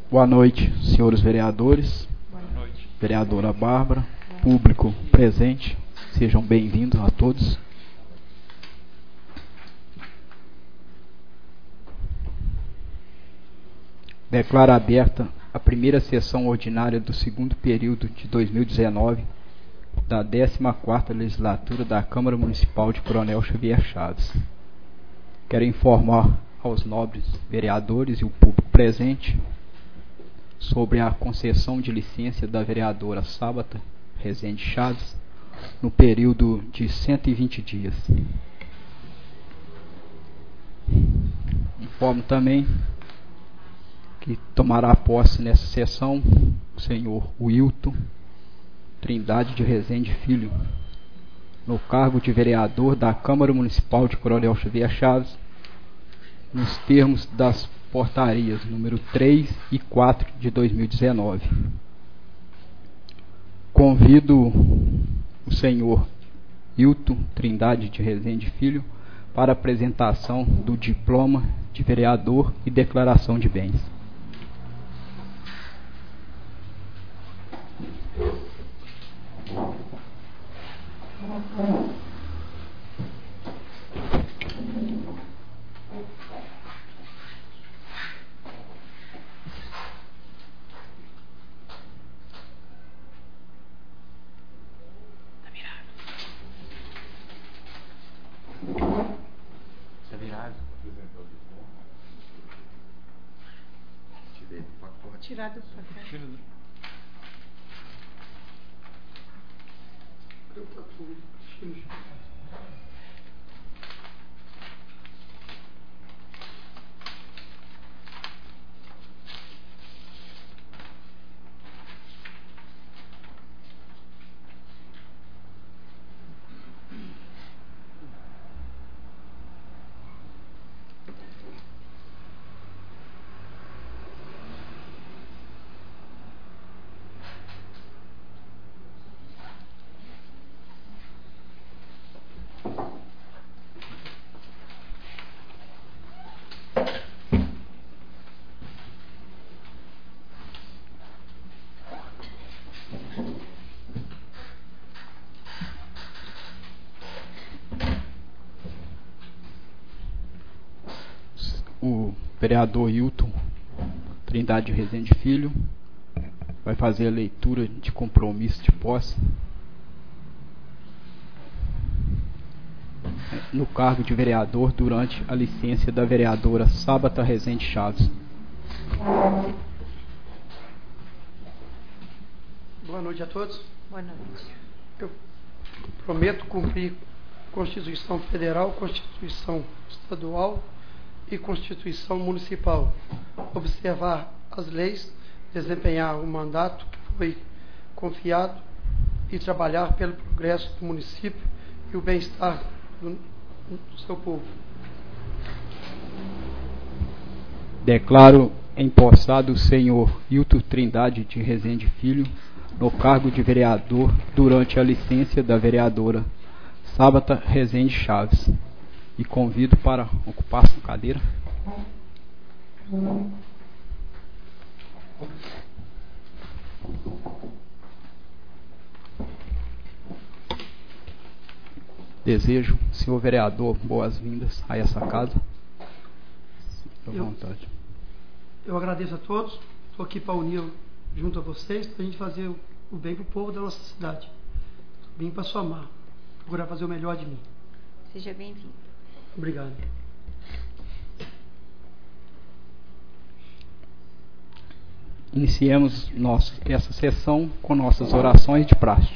Boa noite, senhores vereadores. Boa noite. Vereadora Bárbara, público presente, sejam bem-vindos a todos. Declaro aberta a primeira sessão ordinária do segundo período de 2019 da 14ª Legislatura da Câmara Municipal de Coronel Xavier Chaves. Quero informar aos nobres vereadores e o público presente sobre a concessão de licença da vereadora Sábata Rezende Chaves no período de 120 dias. Informo também que tomará posse nessa sessão o senhor Wilton Trindade de Rezende Filho, no cargo de vereador da Câmara Municipal de Coronel Xavier Chaves, nos termos das portarias número 3 e 4 de 2019. Convido o senhor Wilton Trindade de Rezende Filho para a apresentação do diploma de vereador e declaração de bens. Tá virado? Tirar do pacote. O vereador Wilton Trindade de Rezende Filho vai fazer a leitura de compromisso de posse no cargo de vereador durante a licença da vereadora Sábata Rezende Chaves. Boa noite a todos. Boa noite. Eu prometo cumprir Constituição Federal, Constituição Estadual e Constituição Municipal, observar as leis, desempenhar o mandato que foi confiado e trabalhar pelo progresso do município e o bem-estar do seu povo. Declaro empossado o senhor Wilton Trindade de Rezende Filho no cargo de vereador durante a licença da vereadora Sábata Rezende Chaves e convido para ocupar sua cadeira. Desejo, senhor vereador, boas-vindas a essa casa. Fique à vontade. Eu agradeço a todos. Estou aqui para unir junto a vocês, para a gente fazer o bem para o povo da nossa cidade. Vim para somar, procurar fazer o melhor de mim. Seja bem-vindo. Obrigado. Iniciemos essa sessão com nossas orações de praxe.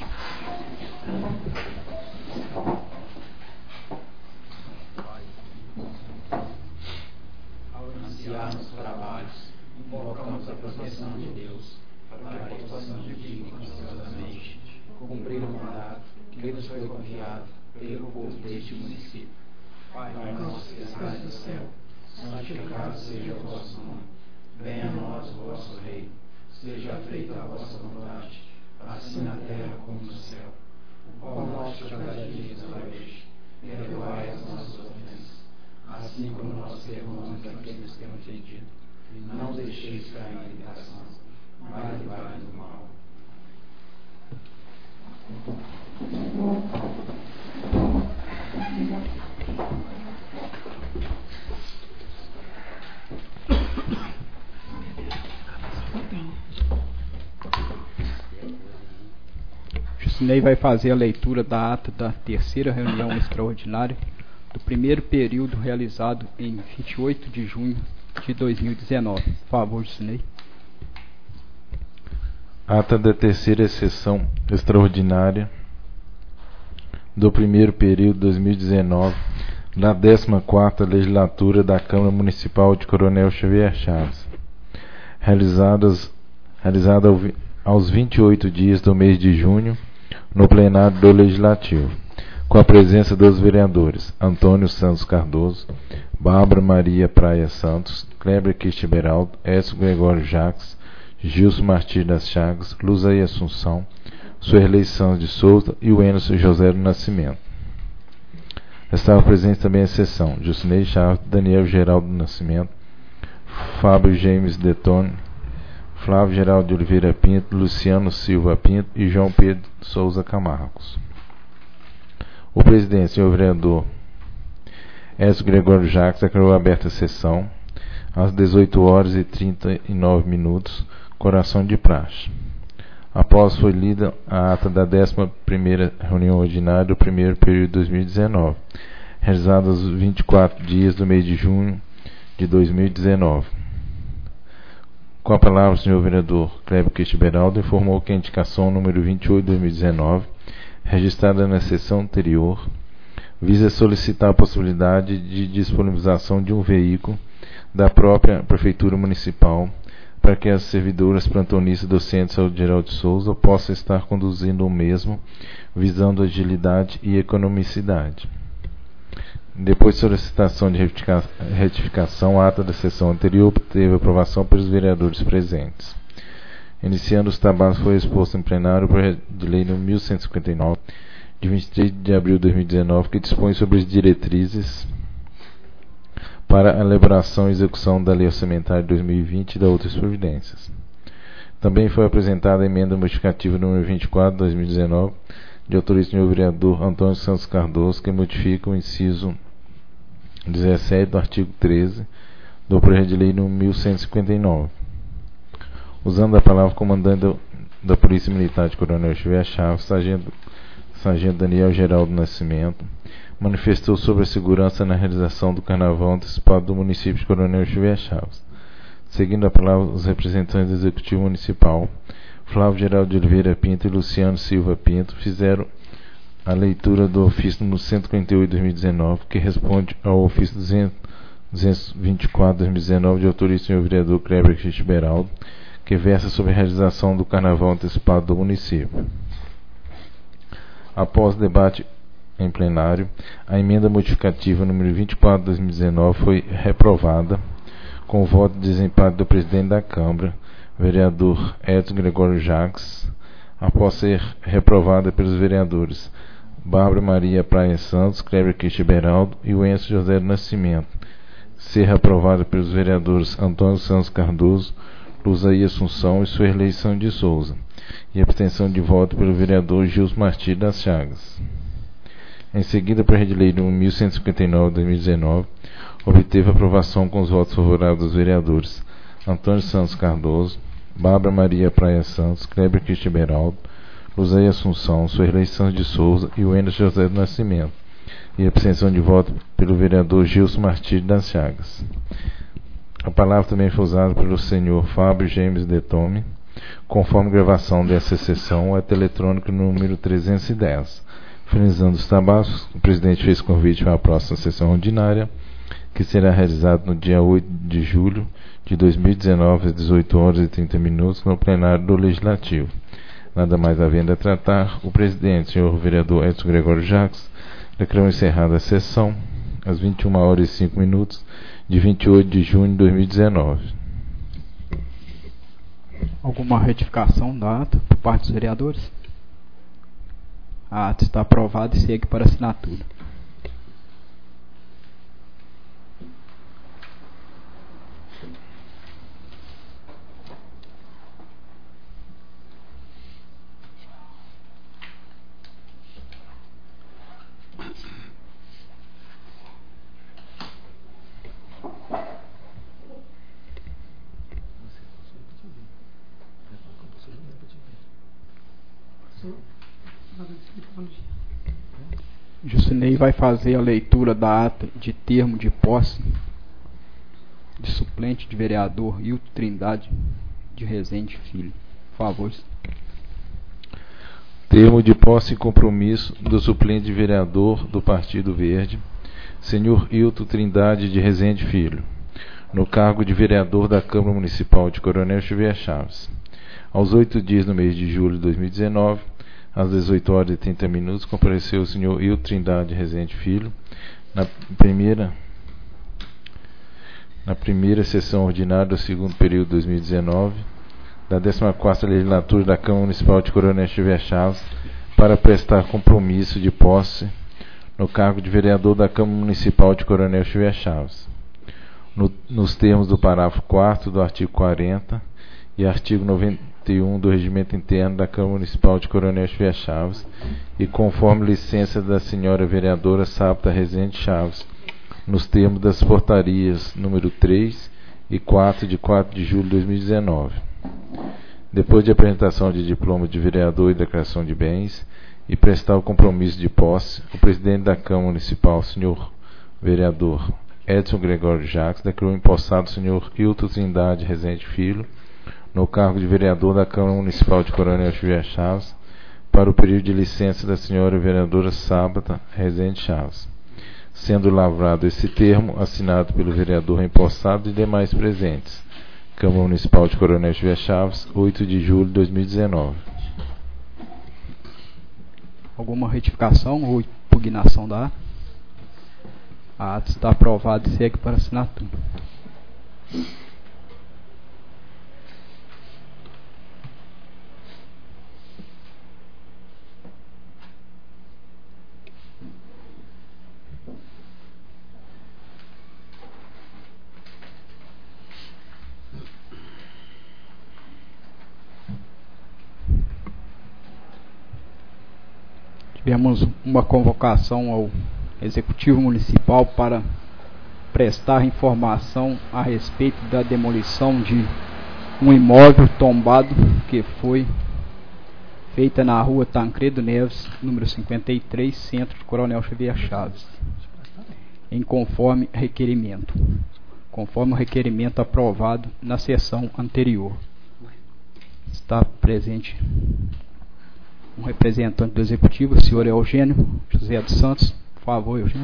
Ao iniciar nos trabalhos, invocamos a proteção de Deus para que possamos dignamente cumprir o mandato que nos foi confiado pelo povo deste município. Pai nosso que estás no céu, santificado seja o vosso nome. Venha a nós o vosso reino. Seja feita a vossa vontade, assim na terra como no céu. O pão nosso de cada dia nos dai hoje. Perdoai as nossas ofensas, assim como nós perdoamos a quem nos tem ofendido. e não deixeis cair em tentação, mas livrai-nos do mal. Jusinei vai fazer a leitura da ata da terceira reunião extraordinária do primeiro período realizado em 28 de junho de 2019. Por favor, Jusinei. Ata da terceira sessão extraordinária do primeiro período 2019 da 14ª Legislatura da Câmara Municipal de Coronel Xavier Chaves, realizada aos 28 dias do mês de junho, no plenário do Legislativo, com a presença dos vereadores Antônio Santos Cardoso, Bárbara Maria Praia Santos, Kleber Kist Beraldo, Écio Gregório Jacques, Gilson Martins das Chagas, Luzaí Assunção, Suerlei Santos de Souza e o Emerson José do Nascimento. Estava presente também a sessão Jusinei Chaves, Daniel Geraldo do Nascimento, Fábio James Detone, Flávio Geraldo de Oliveira Pinto, Luciano Silva Pinto e João Pedro Souza Camargos. O presidente, senhor vereador Écio Gregório Jacques, declarou aberta a sessão às 18h39, coração de praxe. Após foi lida a ata da 11ª reunião ordinária do primeiro período de 2019, realizada aos 24 dias do mês de junho de 2019. Com a palavra, o senhor vereador Kleber Kist Beraldo informou que a indicação número 28 de 2019, registrada na sessão anterior, visa solicitar a possibilidade de disponibilização de um veículo da própria Prefeitura Municipal para que as servidoras plantonistas do Centro de Saúde Geral de Souza possam estar conduzindo o mesmo, visando agilidade e economicidade. Depois de solicitação de retificação, a ata da sessão anterior obteve aprovação pelos vereadores presentes. Iniciando os trabalhos, foi exposto em plenário o projeto de lei número 1159, de 23 de abril de 2019, que dispõe sobre as diretrizes para a elaboração e execução da Lei Orçamentária de 2020 e da outras providências. Também foi apresentada a emenda modificativa número 24 de 2019, de autoria do senhor vereador Antônio Santos Cardoso, que modifica o inciso 17 do artigo 13 do projeto de lei número 1159. Usando a palavra, o comandante da Polícia Militar de Coronel Xavier Chaves, sargento Daniel Geraldo Nascimento, manifestou sobre a segurança na realização do Carnaval antecipado do município de Coronel Xavier Chaves. Seguindo a palavra, os representantes do Executivo Municipal, Flávio Geraldo de Oliveira Pinto e Luciano Silva Pinto, fizeram a leitura do ofício número 148 de 2019, que responde ao ofício 224 de 2019, de autoria do senhor vereador Kleber Kist Beraldo, que versa sobre a realização do Carnaval antecipado do município. Após o debate em plenário, a emenda modificativa número 24 de 2019 foi reprovada com o voto de desempate do presidente da Câmara, vereador Écio Gregório Jacques, após ser reprovada pelos vereadores Bárbara Maria Praia Santos, Kleber Kist Beraldo e o Emerson José do Nascimento, ser reprovada pelos vereadores Antônio Santos Cardoso, Luzaí Assunção e Suerlei Santos de Souza, e abstenção de voto pelo vereador Gilson Martins das Chagas. Em seguida, o projeto de lei número 1159 de 2019 obteve aprovação com os votos favoráveis dos vereadores Antônio Santos Cardoso, Bárbara Maria Praia Santos, Kleber Kist Beraldo, Luzaí Assunção, Suerlei Santos de Souza e o Emerson José do Nascimento, e abstenção de voto pelo vereador Gilson Martins das Chagas. A palavra também foi usada pelo senhor Fábio James Detome, conforme gravação dessa sessão, ato eletrônico número 310. Finalizando os trabalhos, o presidente fez convite para a próxima sessão ordinária, que será realizada no dia 8 de julho de 2019, às 18h30, no plenário do Legislativo. Nada mais havendo a tratar, o presidente, senhor vereador Écio Gregório Jacques, declarou encerrada a sessão, às 21h05, de 28 de junho de 2019. Alguma retificação da ata por parte dos vereadores? A ata está aprovada e segue para assinatura. Jucinei vai fazer a leitura da ata de termo de posse de suplente de vereador Hilton Trindade de Rezende Filho. Por favor. Termo de posse e compromisso do suplente de vereador do Partido Verde, senhor Hilton Trindade de Rezende Filho, no cargo de vereador da Câmara Municipal de Coronel Xavier Chaves. Aos 8 dias do mês de julho de 2019, às 18 horas e 30 minutos, compareceu o senhor Hilton Trindade de Rezende Filho na primeira sessão ordinária do segundo período de 2019 da 14ª Legislatura da Câmara Municipal de Coronel Xavier Chaves para prestar compromisso de posse no cargo de vereador da Câmara Municipal de Coronel Xavier Chaves, nos termos do parágrafo 4º do artigo 40 e artigo 91 do Regimento Interno da Câmara Municipal de Coronel Xavier Chaves e conforme licença da senhora vereadora Sábata Rezende Chaves, nos termos das portarias número 3 e 4 de 4 de julho de 2019. Depois de apresentação de diploma de vereador e declaração de bens e prestar o compromisso de posse, o presidente da Câmara Municipal, senhor vereador Edson Gregório Jacques, declarou empossado o senhor Hilton Trindade Rezende Filho no cargo de vereador da Câmara Municipal de Coronel Xavier Chaves para o período de licença da senhora vereadora Sábata Rezende Chaves, sendo lavrado esse termo assinado pelo vereador empossado e demais presentes. Câmara Municipal de Coronel Xavier Chaves, 8 de julho de 2019. Alguma retificação ou impugnação da ata? A ata está aprovada e segue para assinatura. Tivemos uma convocação ao Executivo Municipal para prestar informação a respeito da demolição de um imóvel tombado que foi feita na rua Tancredo Neves, número 53, centro de Coronel Xavier Chaves, conforme o requerimento aprovado na sessão anterior. Está presente um representante do Executivo, o senhor Eugênio José dos Santos. Por favor, Eugênio.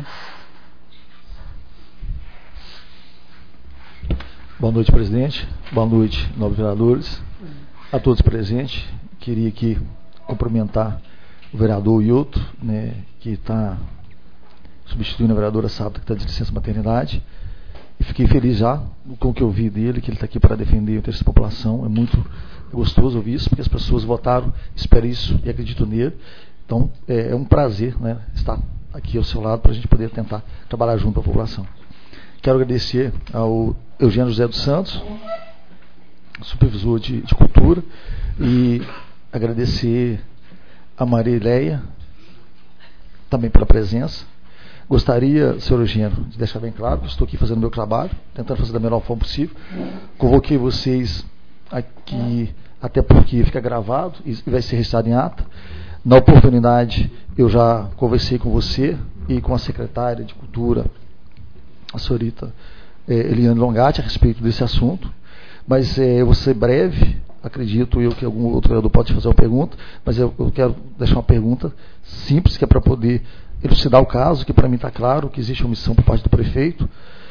Boa noite, presidente. Boa noite, nobres vereadores. A todos presentes. Queria aqui cumprimentar o vereador Hilton, né, que está substituindo a vereadora Sábata, que está de licença maternidade. E fiquei feliz já com o que eu vi dele, que ele está aqui para defender o interesse da população. É muito gostoso ouvir isso, porque as pessoas votaram, esperam isso e acreditam nele. Então, é um prazer, né, estar aqui ao seu lado para a gente poder tentar trabalhar junto com a população. Quero agradecer ao Eugênio José dos Santos, supervisor de cultura, e agradecer a Marileia também pela presença. Gostaria, senhor Eugênio, de deixar bem claro que estou aqui fazendo o meu trabalho, tentando fazer da melhor forma possível. Convoquei vocês aqui, até porque fica gravado e vai ser registrado em ata. Na oportunidade, eu já conversei com você e com a secretária de Cultura, a senhorita Eliane Longatti, a respeito desse assunto. Mas eu vou ser breve, acredito eu que algum outro vereador pode fazer uma pergunta, mas eu quero deixar uma pergunta simples, que é para poder elucidar o caso, que para mim está claro que existe omissão por parte do prefeito.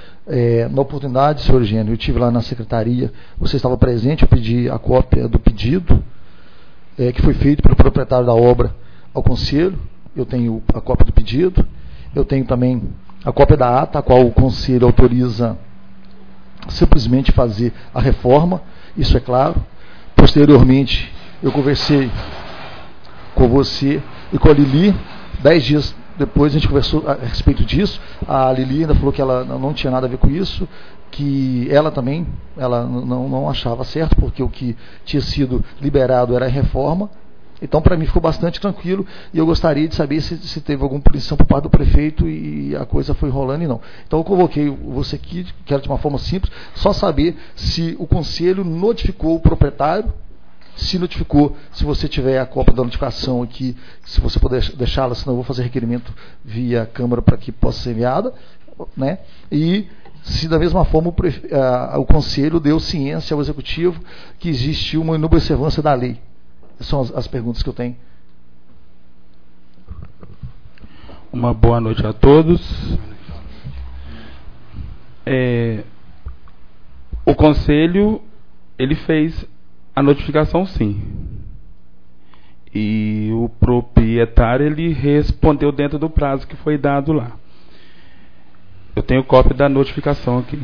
Na oportunidade, senhor Eugênio, eu estive lá na secretaria, você estava presente, eu pedi a cópia do pedido que foi feito pelo proprietário da obra ao conselho. Eu tenho a cópia do pedido, eu tenho também a cópia da ata, a qual o conselho autoriza simplesmente fazer a reforma, isso é claro. Posteriormente, eu conversei com você e com a Lili, 10 dias depois a gente conversou a respeito disso. A Lili ainda falou que ela não tinha nada a ver com isso, que ela também não achava certo, porque o que tinha sido liberado era a reforma. Então, para mim, ficou bastante tranquilo, e eu gostaria de saber se teve alguma punição por parte do prefeito e a coisa foi rolando e não. Então, eu convoquei você aqui, quero de uma forma simples, só saber se o conselho notificou o proprietário Se notificou, se você tiver a cópia da notificação aqui, se você puder deixá-la, senão eu vou fazer requerimento via Câmara para que possa ser enviada, né? E se da mesma forma o Conselho deu ciência ao Executivo que existe uma inobservância da lei. Essas são as perguntas que eu tenho. Uma boa noite a todos. O Conselho, ele fez a notificação sim. E o proprietário, ele respondeu dentro do prazo que foi dado lá. Eu tenho cópia da notificação aqui.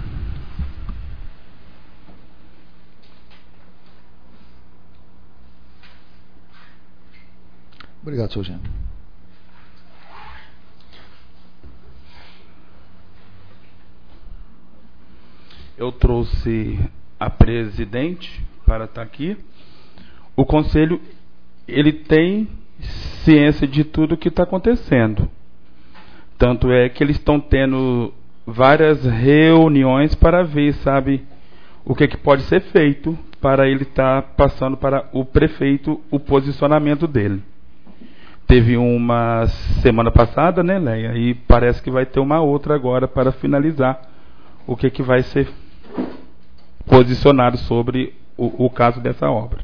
Obrigado, seu Eugênio. Eu trouxe a presidente para estar aqui. O Conselho, ele tem ciência de tudo que está acontecendo. Tanto é que eles estão tendo várias reuniões para ver, sabe, o que pode ser feito para ele estar passando para o prefeito o posicionamento dele. Teve uma semana passada, né, Leia? E parece que vai ter uma outra agora para finalizar o que vai ser posicionado sobre o caso dessa obra.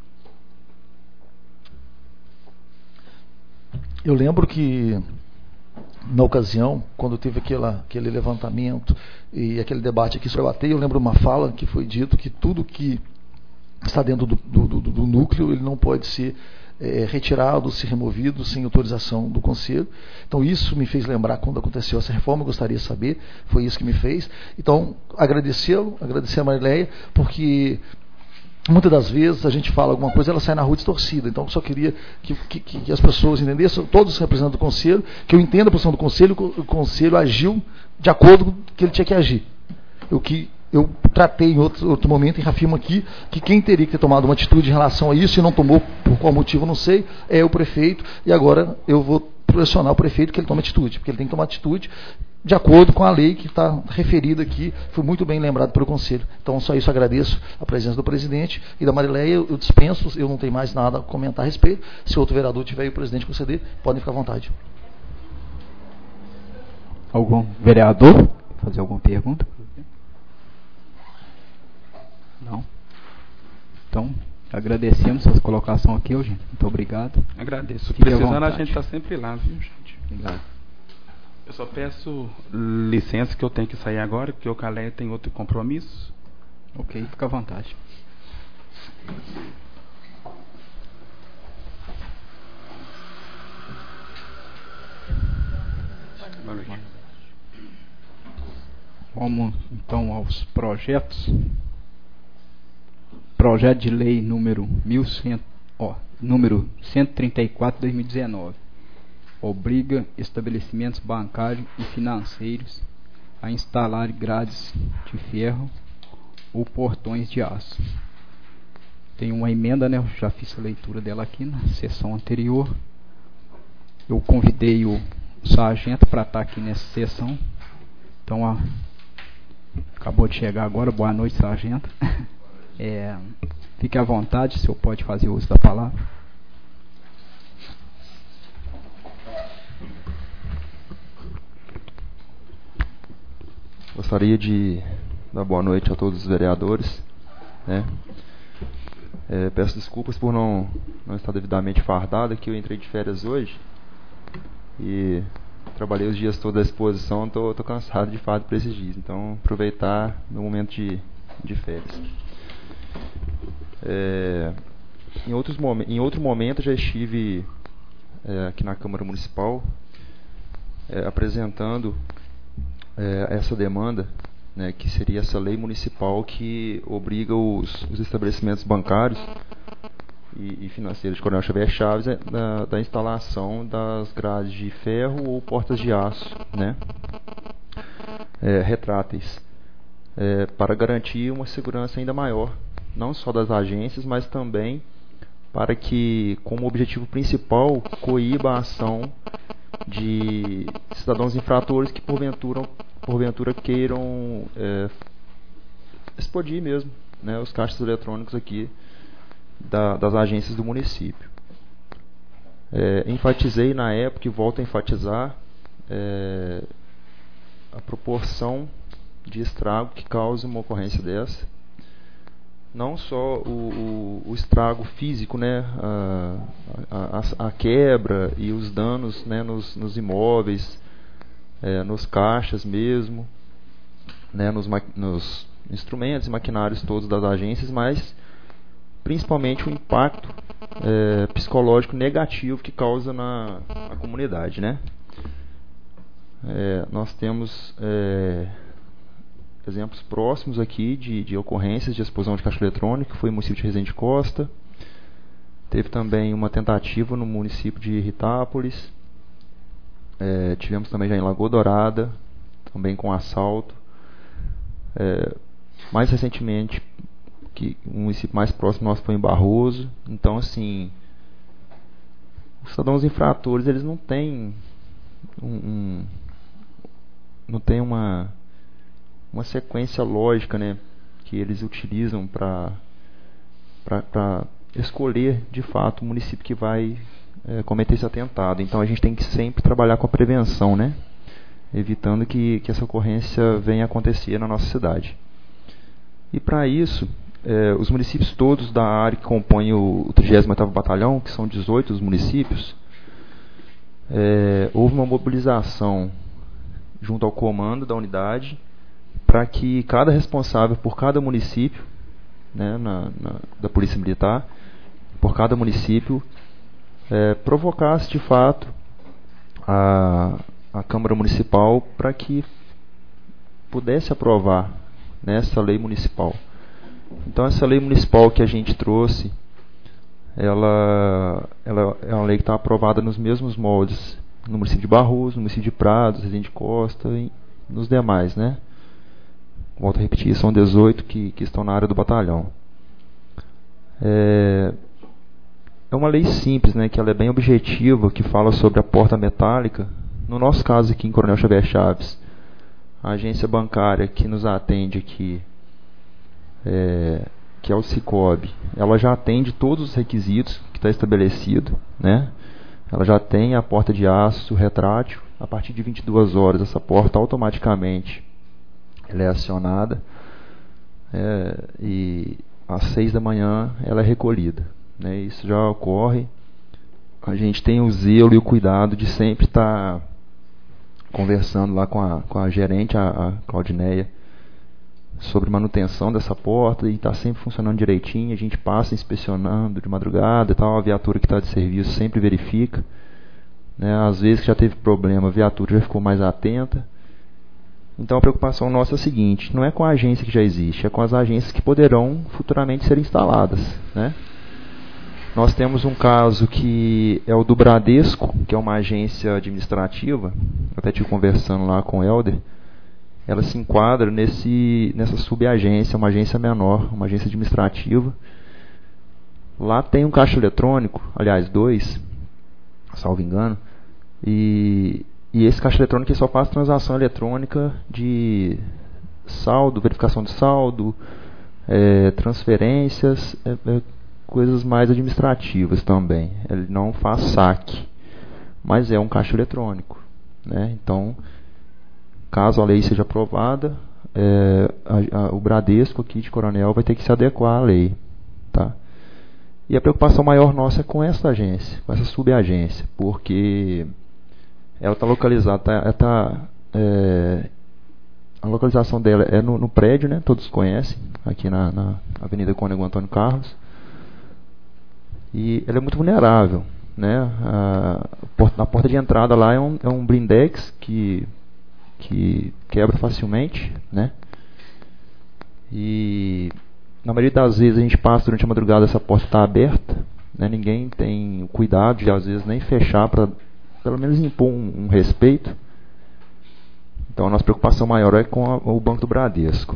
Eu lembro que na ocasião, quando teve aquele levantamento e aquele debate aqui sobre a bateia, eu lembro uma fala que foi dito que tudo que está dentro do núcleo, ele não pode ser retirado, ser removido sem autorização do Conselho. Então isso me fez lembrar quando aconteceu essa reforma, eu gostaria de saber, foi isso que me fez. Então agradecer a Marileia, porque muitas das vezes a gente fala alguma coisa, ela sai na rua distorcida. Então eu só queria que as pessoas entendessem, todos os representantes do Conselho, que eu entenda a posição do Conselho, o Conselho agiu de acordo com o que ele tinha que agir. Eu tratei em outro momento e reafirmo aqui que quem teria que ter tomado uma atitude em relação a isso e não tomou, por qual motivo, não sei, é o prefeito, e agora eu vou pressionar o prefeito que ele tome atitude, porque ele tem que tomar atitude de acordo com a lei que está referida aqui, foi muito bem lembrado pelo Conselho. Então, só isso, agradeço a presença do presidente e da Marileia, eu dispenso, eu não tenho mais nada a comentar a respeito. Se outro vereador tiver e o presidente conceder, podem ficar à vontade. Algum vereador fazer alguma pergunta? Não? Então, agradecemos a sua colocação aqui, Eugênio. Muito obrigado. Agradeço. Fique Precisando, a gente está sempre lá, viu, gente? Obrigado. Eu só peço licença que eu tenho que sair agora, porque o Calé tem outro compromisso. Ok, fica à vontade. Boa noite. Vamos então aos projetos. Projeto de lei número 134/2019 obriga estabelecimentos bancários e financeiros a instalar grades de ferro ou portões de aço. Tem uma emenda, né? Eu já fiz a leitura dela aqui na sessão anterior. Eu convidei o sargento para estar aqui nessa sessão. Então, acabou de chegar agora. Boa noite, sargento. Fique à vontade, o senhor pode fazer uso da palavra. Gostaria de dar boa noite a todos os vereadores, né? Peço desculpas por não estar devidamente fardado, que eu entrei de férias hoje e trabalhei os dias todos à exposição, estou cansado de fardo para esses dias, então aproveitar no momento de férias. Em outro momento já estive aqui na Câmara Municipal apresentando essa demanda, né, que seria essa lei municipal que obriga os estabelecimentos bancários e financeiros de Coronel Xavier Chaves da instalação das grades de ferro ou portas de aço, né, retráteis, para garantir uma segurança ainda maior, não só das agências, mas também para que, como objetivo principal, coíba a ação de cidadãos infratores que porventura queiram explodir mesmo, né, os caixas eletrônicos aqui das agências do município. Enfatizei na época e volto a enfatizar a proporção de estrago que causa uma ocorrência dessa. Não só o estrago físico, né, a quebra e os danos, né, nos imóveis, nos caixas mesmo, né, nos instrumentos e maquinários todos das agências, mas principalmente o impacto psicológico negativo que causa na comunidade, né? Nós temos exemplos próximos aqui de ocorrências de explosão de caixa eletrônica, foi no município de Resende Costa. Teve também uma tentativa no município de Ritápolis. Tivemos também já em Lagoa Dourada, também com assalto. Mais recentemente, um município mais próximo nosso foi em Barroso. Então, assim, os cidadãos infratores, eles não têm uma sequência lógica, né, que eles utilizam para escolher de fato o município que vai cometer esse atentado. Então a gente tem que sempre trabalhar com a prevenção, né, evitando que essa ocorrência venha a acontecer na nossa cidade. E para isso, os municípios todos da área que compõem o 38º Batalhão, que são 18 os municípios, houve uma mobilização junto ao comando da unidade para que cada responsável por cada município, né, da Polícia Militar, por cada município, provocasse de fato a Câmara Municipal para que pudesse aprovar, né, essa lei municipal. Então essa lei municipal que a gente trouxe, ela é uma lei que está aprovada nos mesmos moldes no município de Barroso, no município de Prados, Resende Costa e nos demais, né? Volto a repetir, são 18 que estão na área do batalhão. É uma lei simples, né, que ela é bem objetiva, que fala sobre a porta metálica. No nosso caso aqui em Coronel Xavier Chaves, a agência bancária que nos atende aqui, que é o Cicobi, ela já atende todos os requisitos que está estabelecido, né? Ela já tem a porta de aço retrátil. A partir de 22 horas, essa porta automaticamente ela é acionada, e às 6 da manhã ela é recolhida, né? Isso já ocorre. A gente tem o zelo e o cuidado de sempre estar conversando lá com a gerente, a Claudineia, sobre manutenção dessa porta, e está sempre funcionando direitinho. A gente passa inspecionando de madrugada e tal, a viatura que está de serviço sempre verifica, né? Às vezes que já teve problema, a viatura já ficou mais atenta. Então a preocupação nossa é a seguinte: não é com a agência que já existe, é com as agências que poderão futuramente ser instaladas, né? Nós temos um caso que é o do Bradesco, que é uma agência administrativa. Eu até estive conversando lá com o Helder. Ela se enquadra nessa subagência, uma agência menor, uma agência administrativa. Lá tem um caixa eletrônico, aliás, 2, salvo engano, e esse caixa eletrônico só faz transação eletrônica de saldo, verificação de saldo, transferências, coisas mais administrativas também. Ele não faz saque, mas é um caixa eletrônico, né? Então, caso a lei seja aprovada, o Bradesco aqui de Coronel vai ter que se adequar à lei, tá? E a preocupação maior nossa é com essa agência, com essa subagência, porque ela está localizada, a localização dela é no prédio, né? Todos conhecem, aqui na Avenida Cônego Antônio Carlos, e ela é muito vulnerável, né? A porta de entrada lá é um blindex que quebra facilmente, né? E na maioria das vezes a gente passa durante a madrugada, essa porta está aberta, né? Ninguém tem o cuidado de às vezes nem fechar para pelo menos impor um respeito. Então a nossa preocupação maior é com o Banco do Bradesco.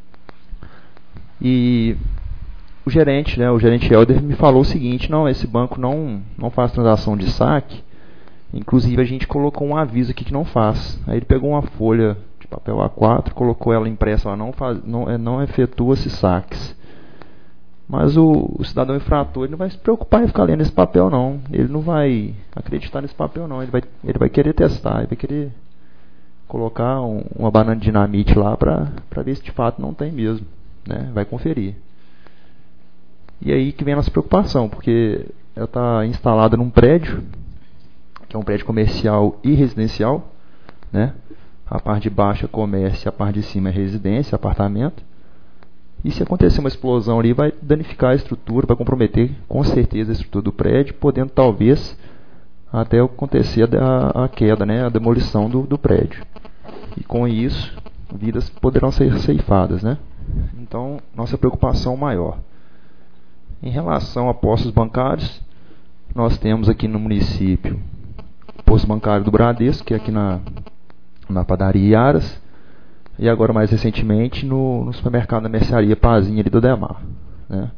E o gerente, né, o gerente Helder me falou o seguinte: não, esse banco não faz transação de saque. Inclusive a gente colocou um aviso aqui que não faz. Aí ele pegou uma folha de papel A4, colocou ela impressa, ela não efetua esses saques. Mas o cidadão infrator, ele não vai se preocupar em ficar lendo esse papel, não. Ele não vai acreditar nesse papel, não. Ele vai querer testar, ele vai querer colocar uma banana de dinamite lá para ver se de fato não tem mesmo, né? Vai conferir. E aí que vem a nossa preocupação, porque ela está instalada num prédio, que é um prédio comercial e residencial, né? A parte de baixo é comércio, a parte de cima é residência, apartamento. E se acontecer uma explosão ali, vai danificar a estrutura, vai comprometer com certeza a estrutura do prédio, podendo talvez até acontecer a queda, né, a demolição do prédio. E com isso, vidas poderão ser ceifadas, né? Então, nossa preocupação maior. Em relação a postos bancários, nós temos aqui no município o posto bancário do Bradesco, que é aqui na padaria Iaras, e agora mais recentemente no supermercado da mercearia Pazinha ali do Ademar, né?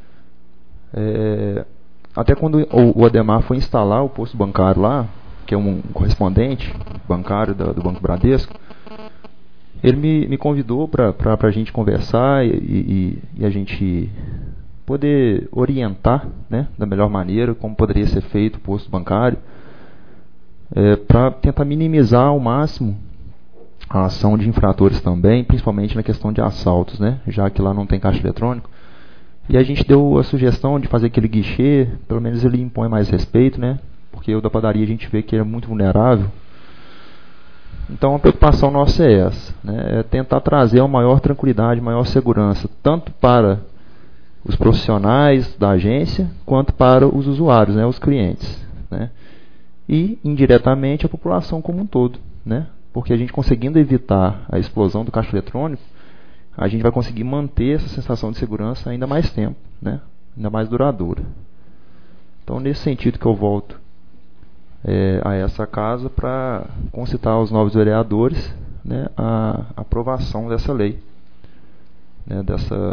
Até quando o Ademar foi instalar o posto bancário lá, que é um correspondente bancário do Banco Bradesco, ele me convidou para a gente conversar e a gente poder orientar, né, da melhor maneira como poderia ser feito o posto bancário, para tentar minimizar ao máximo a ação de infratores também, principalmente na questão de assaltos, né? Já que lá não tem caixa eletrônico. E a gente deu a sugestão de fazer aquele guichê, pelo menos ele impõe mais respeito, né? Porque o da padaria a gente vê que é muito vulnerável. Então a preocupação nossa é essa, né? É tentar trazer uma maior tranquilidade, maior segurança, tanto para os profissionais da agência, quanto para os usuários, né? Os clientes, né? E indiretamente a população como um todo, né? Porque a gente conseguindo evitar a explosão do caixa eletrônico, a gente vai conseguir manter essa sensação de segurança ainda mais tempo, né? Ainda mais duradoura. Então, nesse sentido que eu volto a essa casa para concitar aos novos vereadores, né, a aprovação dessa lei, né,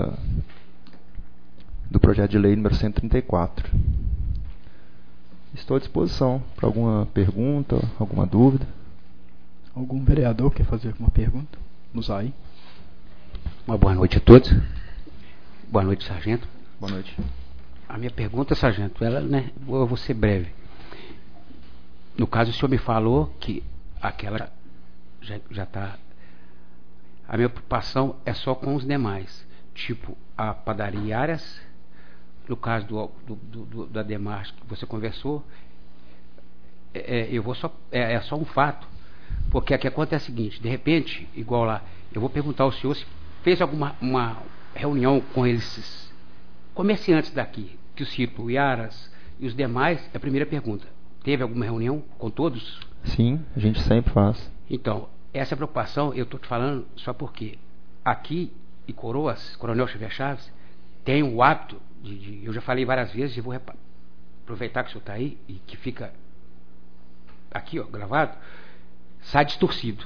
do projeto de lei número 134. Estou à disposição para alguma pergunta, alguma dúvida. Algum vereador quer fazer alguma pergunta? Musaí. Uma boa noite a todos. Boa noite, sargento. Boa noite. A minha pergunta, sargento, eu vou ser breve. No caso, o senhor me falou que aquela já está... A minha preocupação é só com os demais. Tipo, a padaria Iaras, no caso da Demarche que você conversou, é só um fato. Porque o que acontece é o seguinte, de repente, igual lá, eu vou perguntar ao senhor se fez uma reunião com esses comerciantes daqui, que eu cito, o Iaras e os demais, é a primeira pergunta. Teve alguma reunião com todos? Sim, a gente sempre faz. Então, essa preocupação, eu estou te falando só porque aqui em Coroas, Coronel Xavier Chaves, tem o hábito eu já falei várias vezes, e vou aproveitar que o senhor está aí e que fica aqui, ó, gravado, sai distorcido.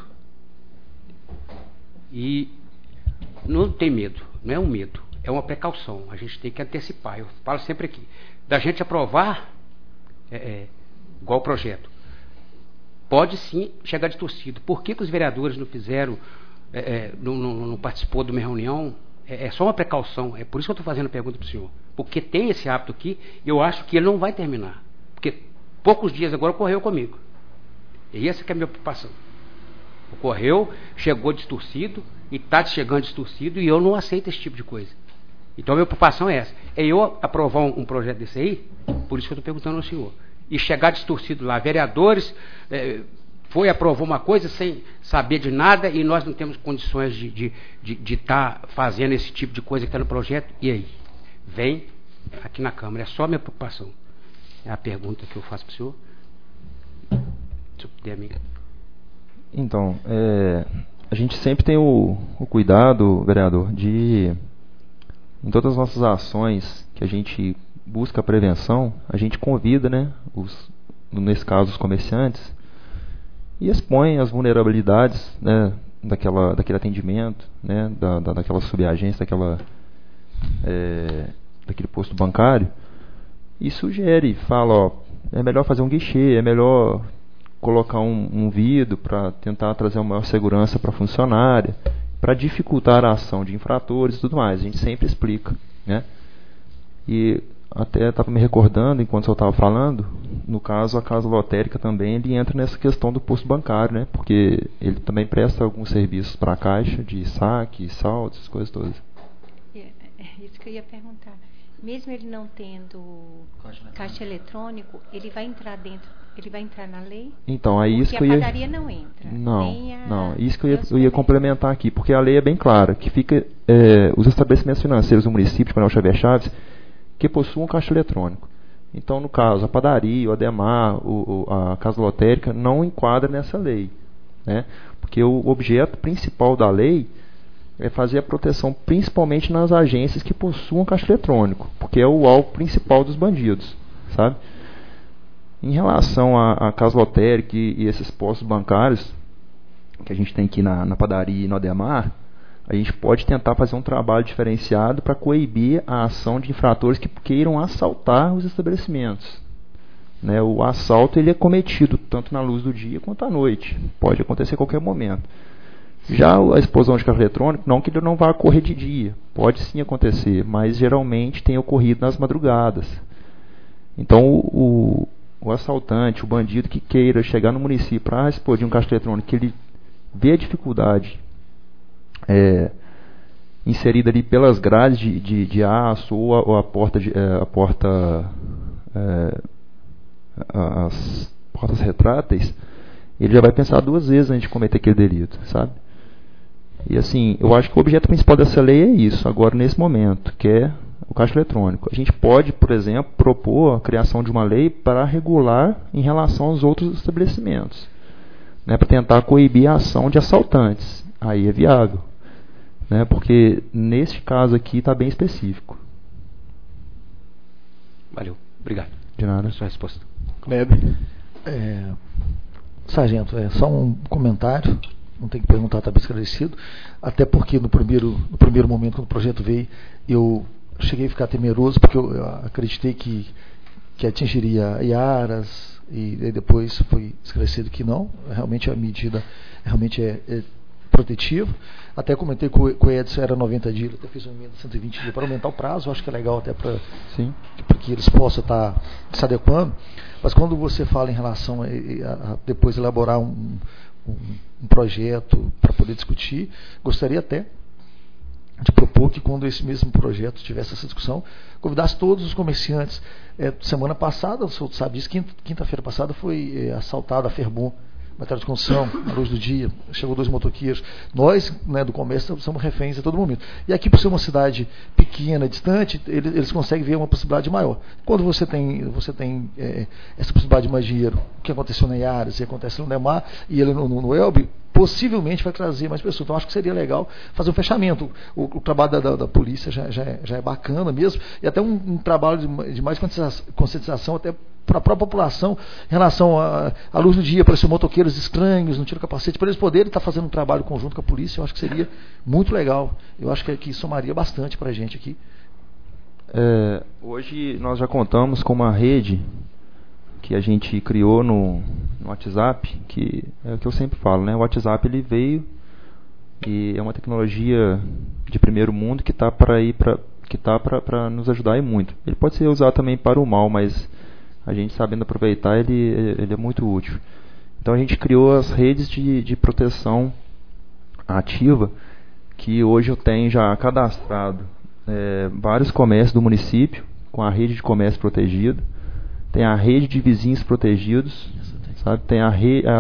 E não tem medo, não é um medo, é uma precaução. A gente tem que antecipar. Eu falo sempre aqui, da gente aprovar igual o projeto, pode sim chegar distorcido. Por que os vereadores não fizeram, não participou de uma reunião? É só uma precaução. É por isso que eu estou fazendo a pergunta para o senhor, porque tem esse hábito aqui, e eu acho que ele não vai terminar, porque poucos dias agora ocorreu comigo, e essa que é a minha preocupação. Ocorreu, chegou distorcido, e está chegando distorcido, e eu não aceito esse tipo de coisa. Então a minha preocupação é essa, é eu aprovar um projeto desse aí, por isso que eu estou perguntando ao senhor, e chegar distorcido lá, vereadores aprovou uma coisa sem saber de nada, e nós não temos condições de estar fazendo esse tipo de coisa que está no projeto, e aí? Vem aqui na Câmara, é só a minha preocupação. É a pergunta que eu faço para o senhor. Se eu puder, amiga. Então, a gente sempre tem o cuidado, vereador, em todas as nossas ações que a gente busca a prevenção, a gente convida, né, nesse caso os comerciantes, e expõe as vulnerabilidades, né, daquele atendimento, né, daquela subagência, daquele posto bancário, e sugere, fala, ó, é melhor fazer um guichê, é melhor colocar um vidro para tentar trazer uma maior segurança para a funcionária, para dificultar a ação de infratores e tudo mais. A gente sempre explica, né? E até estava me recordando, enquanto eu estava falando, no caso, a casa lotérica também, ele entra nessa questão do posto bancário, né? Porque ele também presta alguns serviços para a Caixa, de saque, saldo, essas coisas todas. É isso que eu ia perguntar. Mesmo ele não tendo caixa eletrônico, ele vai entrar dentro, ele vai entrar na lei? Então, aí isso que a eu ia... padaria não entra. Não, isso que eu ia complementar aqui, porque a lei é bem clara, que fica os estabelecimentos financeiros do município de Coronel Xavier Chaves que possuam caixa eletrônico. Então, no caso, a padaria, o Ademar, a casa lotérica não enquadra nessa lei, né? Porque o objeto principal da lei é fazer a proteção principalmente nas agências que possuam caixa eletrônico, porque é o alvo principal dos bandidos, sabe? Em relação à casa lotérica e esses postos bancários que a gente tem aqui na padaria e no Ademar, a gente pode tentar fazer um trabalho diferenciado para coibir a ação de infratores que queiram assaltar os estabelecimentos. Né? O assalto ele é cometido tanto na luz do dia quanto à noite. Pode acontecer a qualquer momento. Já a explosão de caixa eletrônico, não que ele não vá ocorrer de dia. Pode sim acontecer, mas geralmente tem ocorrido nas madrugadas. Então, o assaltante, o bandido que queira chegar no município para explodir um caixa eletrônico, que ele vê a dificuldade inserida ali pelas grades de aço ou as portas retráteis, ele já vai pensar duas vezes antes de cometer aquele delito, sabe? E assim, eu acho que o objeto principal dessa lei é isso, agora nesse momento, que é o caixa eletrônico. A gente pode, por exemplo, propor a criação de uma lei para regular em relação aos outros estabelecimentos, né, para tentar coibir a ação de assaltantes. Aí é viável, né, porque neste caso aqui está bem específico. Valeu, obrigado. De nada. Sua resposta. Kleber. Sargento, só um comentário, não tem que perguntar, está bem esclarecido, até porque no primeiro momento, quando o projeto veio, eu cheguei a ficar temeroso, porque eu acreditei que atingiria Iaras, e depois foi esclarecido que não, realmente a medida realmente é protetiva. Até comentei com o Edson, era 90 dias, até fiz uma emenda de 120 dias para aumentar o prazo, acho que é legal até para que eles possam estar se adequando. Mas quando você fala em relação a depois elaborar um projeto para poder discutir, gostaria até de propor que quando esse mesmo projeto tivesse essa discussão, convidasse todos os comerciantes. Semana passada, o senhor sabe disso, quinta-feira passada foi assaltada a Ferbon, material de construção, à luz do dia, chegou 2 motoqueiros. Nós, né, do comércio, somos reféns a todo momento. E aqui, por ser uma cidade pequena, distante, eles conseguem ver uma possibilidade maior. Quando você tem essa possibilidade de mais dinheiro, o que aconteceu na Iaras, e acontece no Nemar, e ele no Elbe, possivelmente vai trazer mais pessoas. Então, acho que seria legal fazer um fechamento. O trabalho da polícia já é bacana mesmo, e até um trabalho de mais conscientização, até para a própria população, em relação à luz do dia, aparecer motoqueiros estranhos, não tira o capacete, para eles poderem estar fazendo um trabalho conjunto com a polícia. Eu acho que seria muito legal. Eu acho que somaria bastante para a gente aqui. Hoje nós já contamos com uma rede que a gente criou no WhatsApp, que é o que eu sempre falo, né? O WhatsApp ele veio e é uma tecnologia de primeiro mundo que está para nos ajudar e muito. Ele pode ser usado também para o mal, mas a gente sabendo aproveitar, ele é muito útil. Então a gente criou as redes de proteção ativa, que hoje eu tenho já cadastrado vários comércios do município, com a rede de comércio protegido. Tem a rede de vizinhos protegidos, sabe? Tem a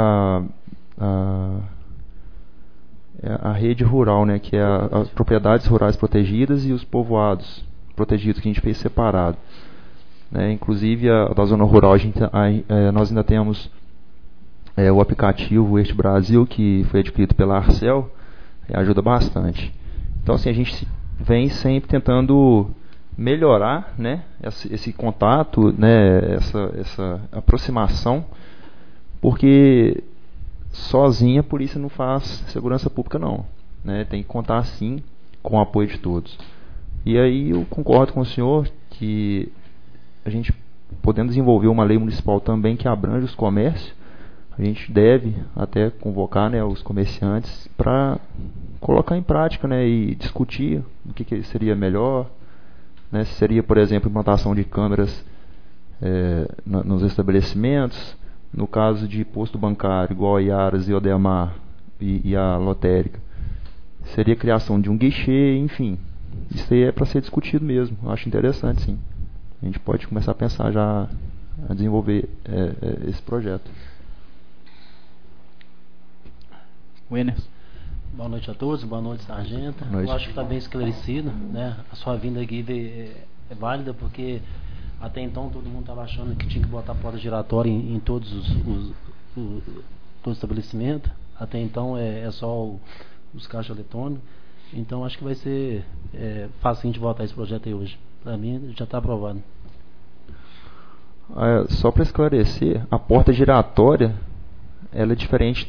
rede rural, né, que é as propriedades rurais protegidas e os povoados protegidos, que a gente fez separado. Inclusive da zona rural nós ainda temos o aplicativo Este Brasil, que foi adquirido pela Arcel, ajuda bastante. Então assim, a gente vem sempre tentando melhorar, né, esse contato, né, essa aproximação, porque sozinha a polícia não faz segurança pública não, né, tem que contar sim com o apoio de todos. E aí eu concordo com o senhor que a gente, podendo desenvolver uma lei municipal também que abrange os comércios, a gente deve até convocar, né, os comerciantes para colocar em prática, né, e discutir o que seria melhor, né? Seria, por exemplo, implantação de câmeras nos estabelecimentos. No caso de posto bancário, igual a Iaras e Odemar e a lotérica, seria a criação de um guichê, enfim. Isso aí é para ser discutido mesmo. Eu acho interessante, sim. A gente pode começar a pensar já a desenvolver esse projeto. Wenner. Boa noite a todos, boa noite, sargento. Boa noite. Eu acho que está bem esclarecido, né? A sua vinda aqui é válida, porque até então todo mundo estava achando que tinha que botar porta giratória em todos todo estabelecimento. Até então é só os caixas eletrônicos. Então acho que vai ser fácil de votar esse projeto aí hoje. Para mim já está aprovado. Só para esclarecer, a porta giratória ela é diferente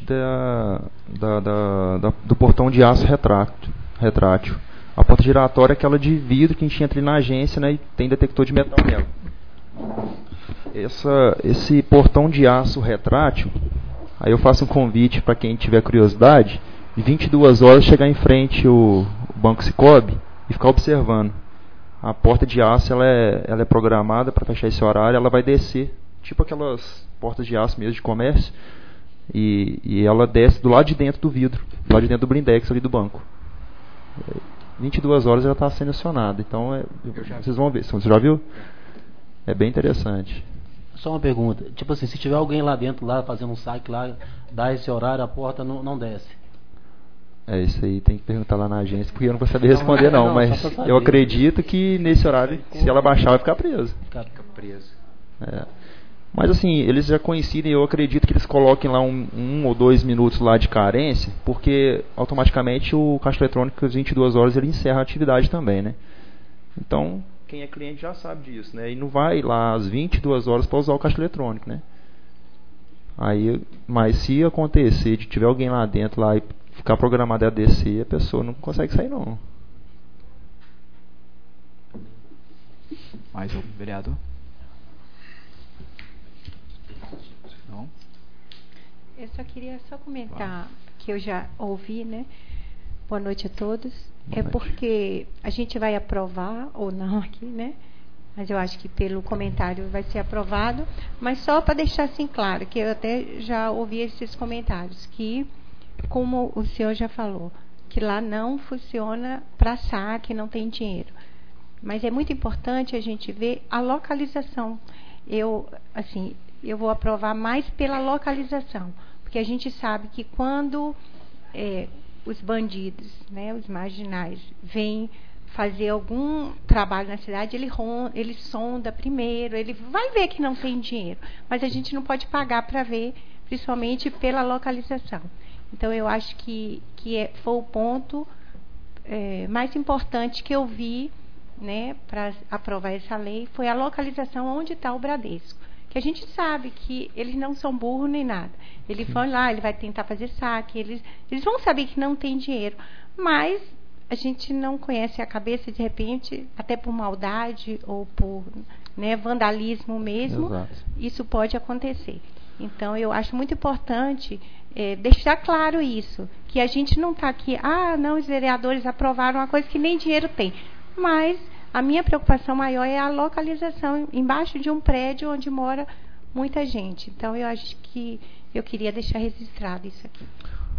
do portão de aço retrátil. A porta giratória é aquela de vidro que a gente entra ali na agência, né, e tem detector de metal nela. Esse portão de aço retrátil, aí eu faço um convite para quem tiver curiosidade, de 22 horas chegar em frente o Banco Sicoob e ficar observando. A porta de aço ela é programada para fechar esse horário, ela vai descer, tipo aquelas portas de aço mesmo de comércio, e ela desce do lado de dentro do vidro, do lado de dentro do blindex ali do banco. 22 horas ela está sendo acionada, então vocês vão ver. Você já viu? É bem interessante. Só uma pergunta, tipo assim, se tiver alguém lá dentro, lá fazendo um saque lá, dá esse horário, a porta não desce. Isso aí tem que perguntar lá na agência, porque eu não vou saber responder não, mas eu acredito que nesse horário, se ela baixar, vai ficar presa. Fica presa. Mas assim, eles já coincidem, eu acredito que eles coloquem lá 1 ou 2 minutos lá de carência, porque automaticamente o caixa eletrônico às 22 horas ele encerra a atividade também, né? Então, quem é cliente já sabe disso, né? E não vai lá às 22 horas para usar o caixa eletrônico, né? Mas se acontecer de tiver alguém lá dentro lá e ficar programado a descer, a pessoa não consegue sair não. Mais um vereador? Não? Eu só queria comentar que eu já ouvi, né? Boa noite a todos. Boa noite. Porque a gente vai aprovar ou não aqui, né? Mas eu acho que pelo comentário vai ser aprovado. Mas só para deixar assim claro, que eu até já ouvi esses comentários, que, como o senhor já falou, que lá não funciona para saque, não tem dinheiro. Mas é muito importante a gente ver a localização. Eu vou aprovar mais pela localização, porque a gente sabe que quando os bandidos, né, os marginais, vêm fazer algum trabalho na cidade, ele sonda primeiro, ele vai ver que não tem dinheiro, mas a gente não pode pagar para ver, principalmente pela localização. Então eu acho que foi o ponto mais importante que eu vi, né, para aprovar essa lei, foi a localização onde está o Bradesco. Que a gente sabe que eles não são burros nem nada. Ele vai lá, ele vai tentar fazer saque, eles vão saber que não tem dinheiro, mas a gente não conhece a cabeça, de repente, até por maldade ou por, né, vandalismo mesmo. Exato. Isso pode acontecer. Então eu acho muito importante deixar claro isso, que a gente não está aqui, não, os vereadores aprovaram uma coisa que nem dinheiro tem, mas a minha preocupação maior é a localização embaixo de um prédio onde mora muita gente. Então eu acho que eu queria deixar registrado isso aqui.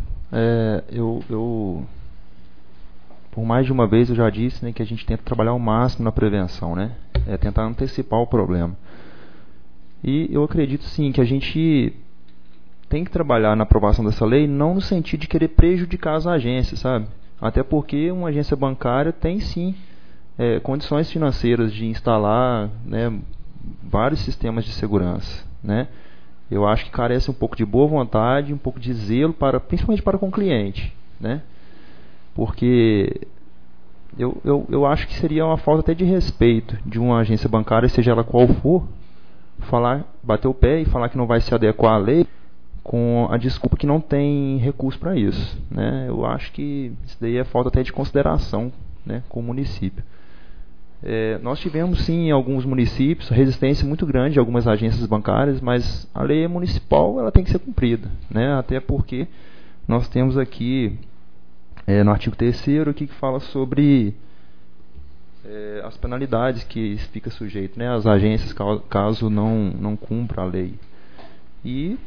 Por mais de uma vez eu já disse, né, que a gente tenta trabalhar ao máximo na prevenção, né? Tentar antecipar o problema. E eu acredito sim que a gente tem que trabalhar na aprovação dessa lei não no sentido de querer prejudicar as agências, sabe? Até porque uma agência bancária tem sim condições financeiras de instalar, né, vários sistemas de segurança, né? Eu acho que carece um pouco de boa vontade, um pouco de zelo, principalmente para com o cliente, né? Porque eu acho que seria uma falta até de respeito de uma agência bancária, seja ela qual for, bater o pé e falar que não vai se adequar à lei com a desculpa que não tem recurso para isso, né? Eu acho que isso daí é falta até de consideração, né, com o município. Nós tivemos sim em alguns municípios resistência muito grande de algumas agências bancárias, mas a lei municipal ela tem que ser cumprida, né? Até porque nós temos aqui no artigo 3º aqui que fala sobre as penalidades que fica sujeito, né, as agências caso não cumpra a lei. E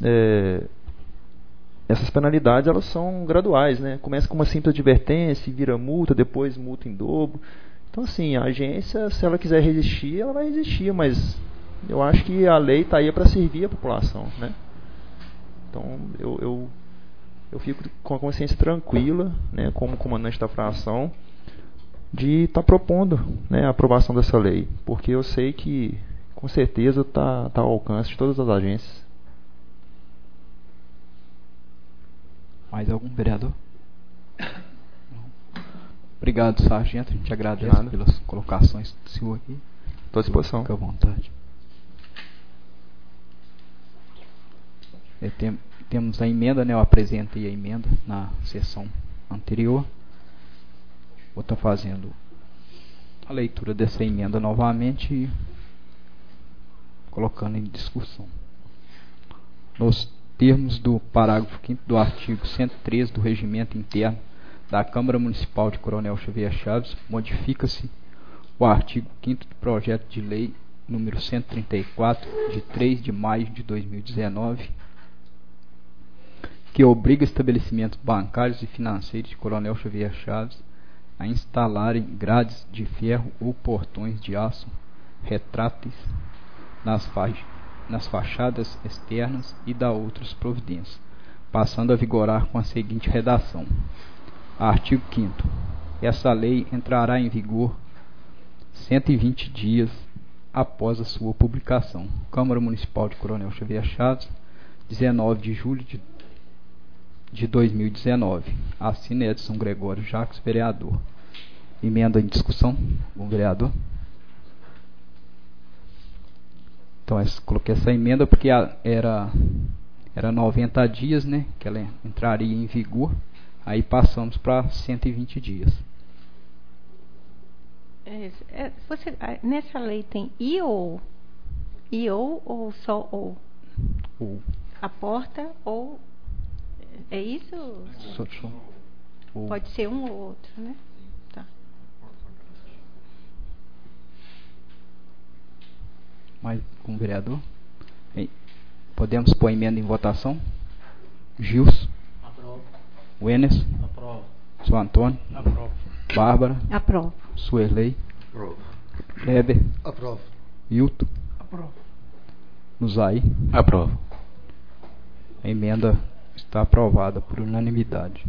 essas penalidades elas são graduais, né? Começa com uma simples advertência, vira multa, depois multa em dobro. Então assim, a agência, se ela quiser resistir, ela vai resistir, mas eu acho que a lei está aí para servir a população, né? Então eu fico com a consciência tranquila, né, como comandante da fração, de estar propondo, né, a aprovação dessa lei, porque eu sei que com certeza está ao alcance de todas as agências. Mais algum vereador? Não. Obrigado, sargento. A gente agradece pelas colocações do senhor aqui. Estou à disposição. Fique à vontade. Temos a emenda, né? Eu apresentei a emenda na sessão anterior. Vou estar fazendo a leitura dessa emenda novamente e colocando em discussão. Nos termos do parágrafo 5º do artigo 113 do Regimento Interno da Câmara Municipal de Coronel Xavier Chaves, modifica-se o artigo 5º do projeto de lei número 134, de 3 de maio de 2019, que obriga estabelecimentos bancários e financeiros de Coronel Xavier Chaves a instalarem grades de ferro ou portões de aço retráteis nas fachadas externas e da outras providências, passando a vigorar com a seguinte redação. Artigo 5º. Essa lei entrará em vigor 120 dias após a sua publicação. Câmara Municipal de Coronel Xavier Chaves, 19 de julho de 2019. Assina Edson Gregório Jacques, vereador. Emenda em discussão. Algum vereador? Então, coloquei essa emenda porque era 90 dias, né, que ela entraria em vigor. Aí passamos para 120 dias. Nessa lei tem I ou só ou? A porta ou... É isso? Pode ser um ou outro, né? Tá. Mais um vereador? Podemos pôr a emenda em votação? Gilson? Aprovo. Wenes? Aprovo. Sr. Antônio? Aprovo. Bárbara? Aprovo. Suerley? Aprovo. Kleber? Aprovo. Hilton? Aprovo. Nuzai? Aprovo. A emenda está aprovada por unanimidade.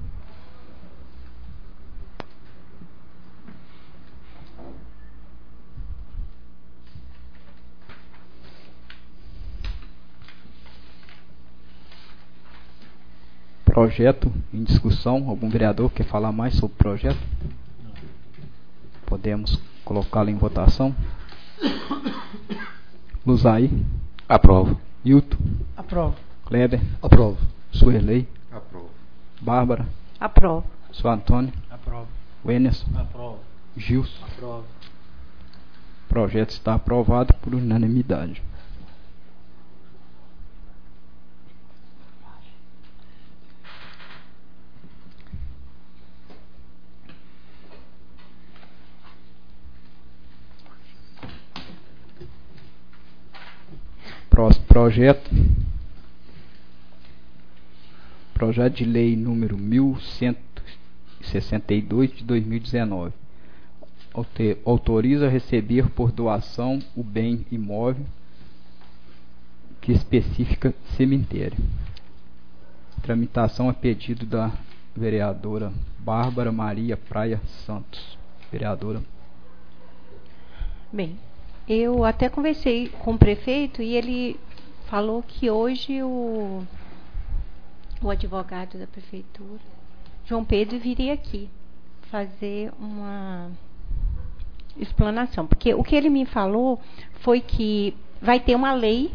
Projeto em discussão. Algum vereador quer falar mais sobre o projeto? Podemos colocá-lo em votação. Luzai? Aprovo. Hilton? Aprovo. Kleber? Aprovo. Suerley? Aprovo. Bárbara? Aprovo. Sr. Antônio? Aprovo. Wenerson? Aprovo. Gilson? Aprovo. O projeto está aprovado por unanimidade. Próximo projeto. Projeto de lei número 1162 de 2019. Autoriza receber por doação o bem imóvel que especifica cemitério. Tramitação a pedido da vereadora Bárbara Maria Praia Santos. Vereadora. Bem, eu até conversei com o prefeito e ele falou que hoje o advogado da prefeitura, João Pedro, viria aqui fazer uma explanação. Porque o que ele me falou foi que vai ter uma lei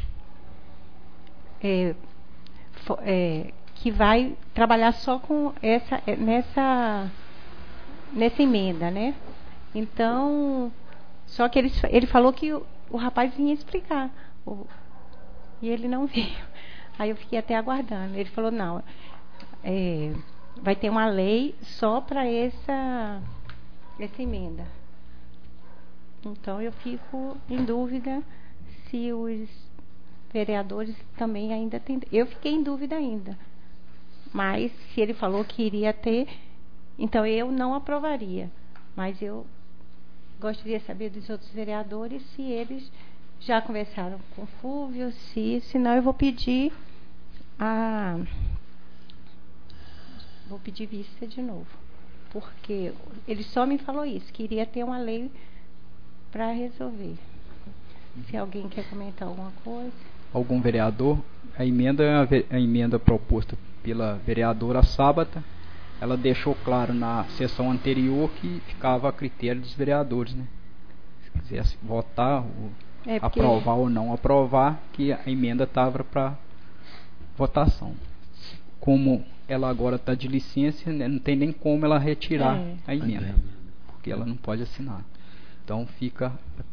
que vai trabalhar só com nessa emenda, né? Então, só que ele falou que o rapaz vinha explicar. E ele não veio. Aí eu fiquei até aguardando. Ele falou, não, vai ter uma lei só para essa emenda. Então eu fico em dúvida se os vereadores também ainda têm. Eu fiquei em dúvida ainda. Mas se ele falou que iria ter, então eu não aprovaria. Mas eu gostaria de saber dos outros vereadores se eles já conversaram com o Fúvio, senão eu vou pedir vista de novo. Porque ele só me falou isso, que iria ter uma lei para resolver. Se alguém quer comentar alguma coisa. Algum vereador? A emenda proposta pela vereadora Sábata, ela deixou claro na sessão anterior que ficava a critério dos vereadores, né? Se quisesse votar, aprovar ou não aprovar, que a emenda estava para votação. Como ela agora está de licença, né, não tem nem como ela retirar a emenda, porque ela não pode assinar. Então fica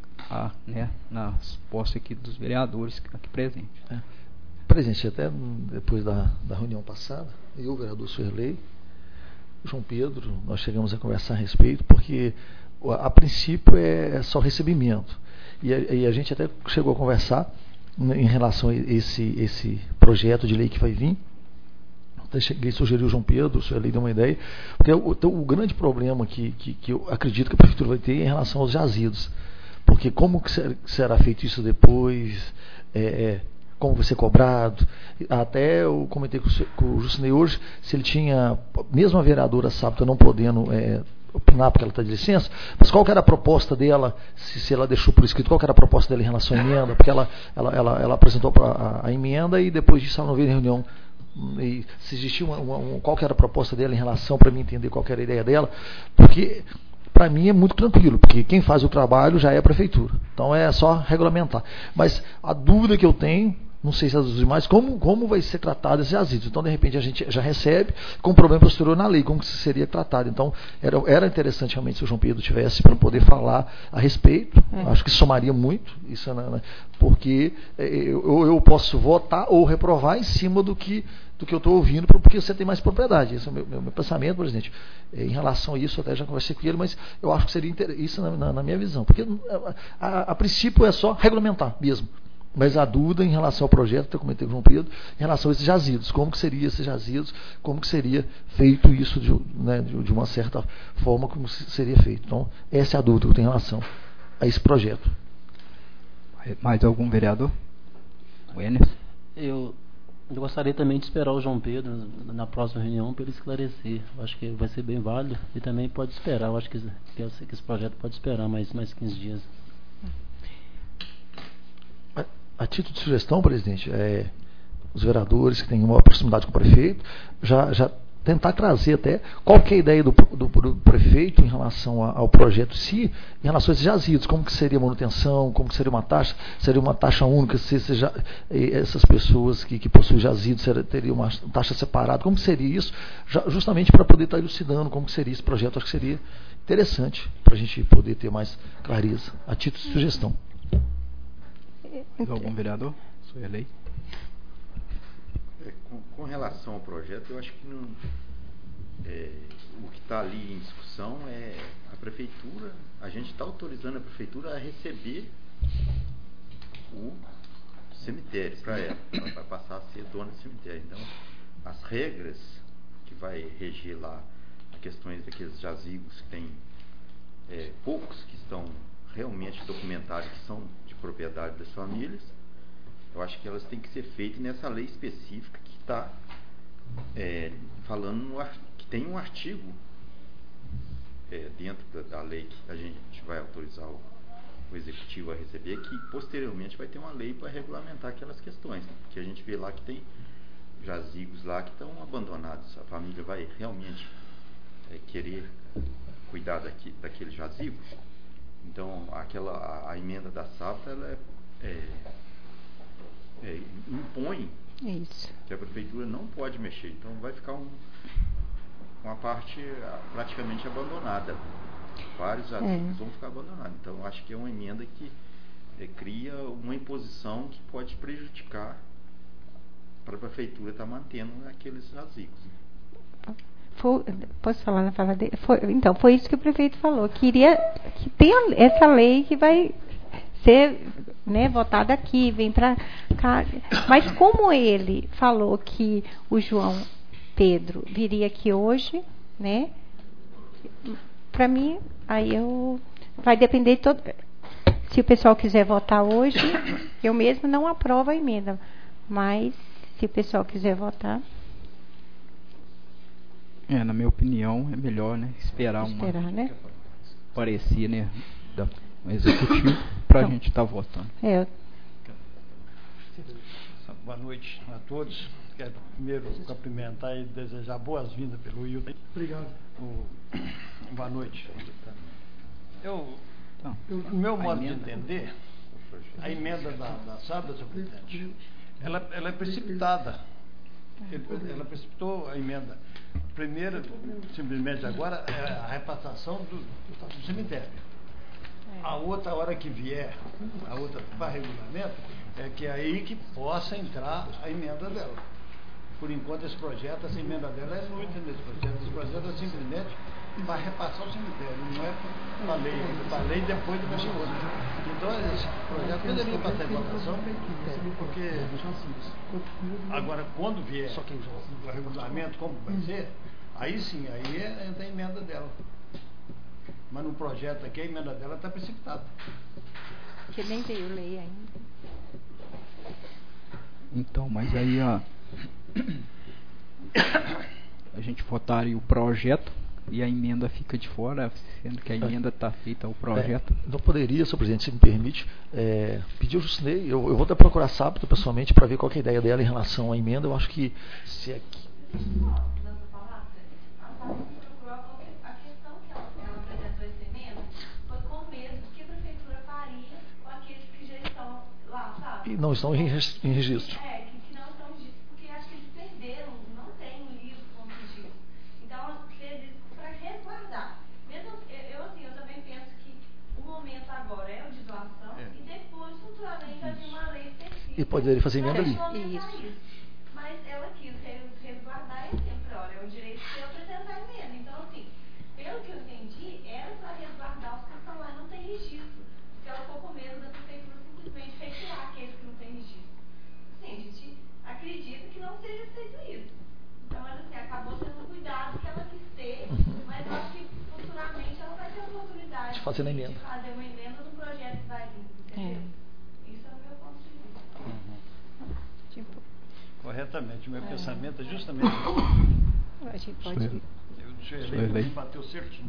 nas posses aqui dos vereadores aqui presentes. Presidente, até depois da reunião passada, eu, o vereador Suerley, o João Pedro, nós chegamos a conversar a respeito, porque a princípio é só recebimento. E a gente até chegou a conversar em relação a esse projeto de lei que vai vir. Até cheguei a sugerir o João Pedro, o Suerley deu uma ideia, porque o grande problema que eu acredito que a prefeitura vai ter é em relação aos jazidos. Porque como que será feito isso depois? Como vai ser cobrado? Até eu comentei com o Jusinei hoje, se ele tinha, mesmo a vereadora Sábata não podendo opinar porque ela está de licença, mas qual que era a proposta dela, se ela deixou por escrito, qual que era a proposta dela em relação à emenda, porque ela apresentou a emenda e depois disso ela não veio em reunião. E se existia qual que era a proposta dela em relação, para mim entender qual que era a ideia dela, porque para mim é muito tranquilo, porque quem faz o trabalho já é a prefeitura, então é só regulamentar. Mas a dúvida que eu tenho, não sei se é dos demais, como vai ser tratado esses jazidos. Então, de repente, a gente já recebe com problema posterior na lei, como que seria tratado. Então, era interessante realmente se o João Pedro tivesse para poder falar a respeito. Acho que somaria muito, isso, porque eu posso votar ou reprovar em cima do que eu estou ouvindo, porque você tem mais propriedade. Esse é o meu pensamento, presidente. Em relação a isso, eu até já conversei com ele, mas eu acho que seria isso na minha visão. Porque, a princípio, é só regulamentar mesmo. Mas a dúvida em relação ao projeto, que eu comentei com o João Pedro, em relação a esses jazidos, como que seria esses jazidos, como que seria feito isso de uma certa forma, como seria feito. Então, essa é a dúvida que eu tenho em relação a esse projeto. Mais algum vereador? O Enes? Eu gostaria também de esperar o João Pedro na próxima reunião para ele esclarecer. Eu acho que vai ser bem válido e também pode esperar. Eu acho que esse projeto pode esperar mais 15 dias. A título de sugestão, presidente, os vereadores que têm uma proximidade com o prefeito, já tentar trazer até qual que é a ideia do prefeito em relação ao projeto em si, em relação a esses jazidos, como que seria a manutenção, como que seria uma taxa única, se essas pessoas que possuem jazidos teriam uma taxa separada, como que seria isso, justamente para poder estar elucidando como que seria esse projeto. Acho que seria interessante para a gente poder ter mais clareza, a título de sugestão. Algum vereador? Sou eleito. Com relação ao projeto, eu acho que não, o que está ali em discussão é a prefeitura. A gente está autorizando a prefeitura a receber o cemitério para ela. Ela vai passar a ser dona do cemitério. Então, as regras que vai reger lá as questões daqueles jazigos que tem poucos que estão realmente documentados, que são de propriedade das famílias, eu acho que elas têm que ser feitas nessa lei específica que está falando, que tem um artigo dentro da lei que a gente vai autorizar o executivo a receber, que posteriormente vai ter uma lei para regulamentar aquelas questões, porque a gente vê lá que tem jazigos lá que estão abandonados. A família vai realmente querer cuidar daqueles jazigos. Então, a emenda da SAFTA, ela impõe que a prefeitura não pode mexer. Então, vai ficar uma parte praticamente abandonada. Vários jazigos vão ficar abandonados. Então, acho que é uma emenda que cria uma imposição que pode prejudicar para a prefeitura estar mantendo aqueles jazigos. Posso falar na fala dele? Então, foi isso que o prefeito falou. Queria que tenha essa lei que vai ser, né, votada aqui, vem para cá. Mas como ele falou que o João Pedro viria aqui hoje, né? Para mim, aí vai depender de todo. Se o pessoal quiser votar hoje, eu mesmo não aprovo a emenda. Mas se o pessoal quiser votar. Na minha opinião, é melhor, né, esperar né? parecer, né, do executivo para a gente estar votando. Boa noite a todos. Quero primeiro cumprimentar e desejar boas-vindas pelo Wilton. Obrigado. Boa noite. No meu modo de entender, a emenda da sábado, senhor presidente, ela é precipitada. Ela precipitou a emenda. Primeiro, simplesmente agora, é a repassação do cemitério. A outra hora que vier, a outra para regulamento, é que é aí que possa entrar a emenda dela. Por enquanto, esse projeto, essa emenda dela é inútil nesse projeto. Esse projeto é simplesmente para repassar o cemitério, não é para lei, para lei depois do outro. Então, esse projeto poderia passar em votação, porque agora, quando vier o regulamento, como vai ser, aí sim, aí entra a emenda dela. Mas no projeto aqui, a emenda dela está precipitada. Que nem veio lei ainda. Então, mas aí a gente votaria o projeto e a emenda fica de fora, sendo que a emenda está feita ao projeto. Não poderia, senhor presidente, se me permite, pedir ao Justinei, eu vou até procurar sábado pessoalmente para ver qual que é a ideia dela em relação à emenda. Eu acho que se aqui. E não estão em registro. Que não estão registro, porque acho que eles perderam, não tem um livro com registro. Então, para resguardar. Mesmo, eu também penso que o momento agora é o de doação e depois, futuramente, vai vir uma lei específica. E poderia fazer emenda ali. Isso. Mas ela quis resguardar esse tempo. Olha, é o direito de eu apresentar emenda. Então, assim, pelo que eu entendi, era para resguardar os que estão lá e não tem registro. Porque ela ficou com medo da prefeitura simplesmente retirar aqueles que não têm registro. Sim, a gente acredita que não seja feito isso. Então, assim, acabou sendo um cuidado que ela quis ter, mas eu acho que futuramente ela vai ter a oportunidade de fazer uma emenda no projeto que vai vir, entendeu? Isso é o meu ponto de vista. Corretamente, o meu pensamento é justamente a gente pode... Eu me bateu certinho.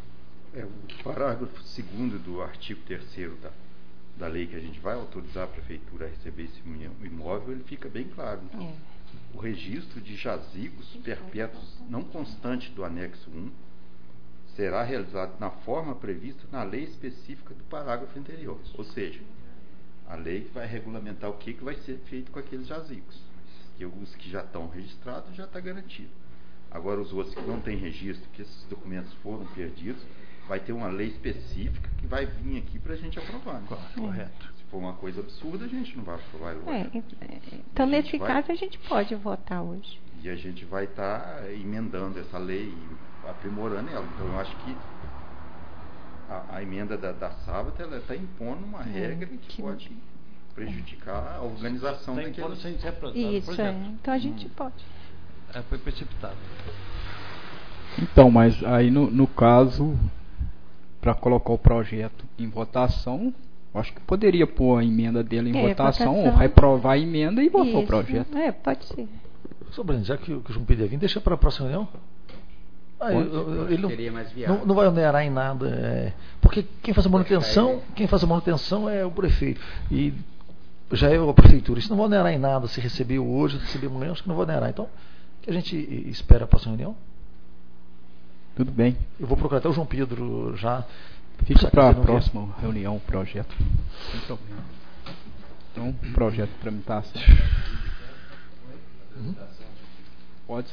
O parágrafo 2º do artigo 3º da lei que a gente vai autorizar a prefeitura a receber esse imóvel, ele fica bem claro. O registro de jazigos perpétuos não constante do anexo 1 será realizado na forma prevista na lei específica do parágrafo anterior. Ou seja, a lei vai regulamentar o que vai ser feito com aqueles jazigos. E os que já estão registrados já está garantido. Agora, os outros que não têm registro, que esses documentos foram perdidos, vai ter uma lei específica que vai vir aqui para a gente aprovar. Né? Correto. Se for uma coisa absurda, a gente não vai aprovar. Então, nesse caso, a gente pode votar hoje. E a gente vai estar emendando essa lei e aprimorando ela. Então, eu acho que a emenda da sábado, ela está impondo uma regra que pode prejudicar a organização daquele... Isso, então a gente pode. Foi precipitado. Então, mas aí no caso, para colocar o projeto em votação, acho que poderia pôr a emenda dele em votação, ou reprovar a emenda e votar o projeto. Pode ser. Sobre, já que o João Pedro vir, deixa para a próxima reunião. Ele não vai onerar em nada, porque quem faz a manutenção é o prefeito e já é a prefeitura. Isso não vai onerar em nada se recebeu hoje, se receber amanhã, acho que não vai onerar. Então, que a gente espera a próxima reunião. Tudo bem. Eu vou procurar até o João Pedro já. Fica para a próxima reunião o projeto. Sem problema. Então, projeto de tramitação. Pode.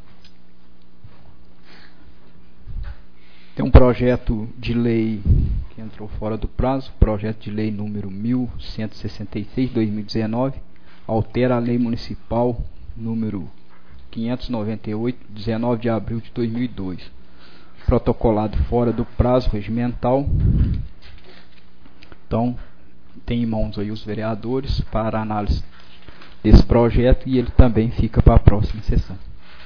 Tem um projeto de lei que entrou fora do prazo, projeto de lei número 1166/2019, altera a lei municipal número 598, 19 de abril de 2002, protocolado fora do prazo regimental. Então, tem em mãos aí os vereadores para análise desse projeto e ele também fica para a próxima sessão.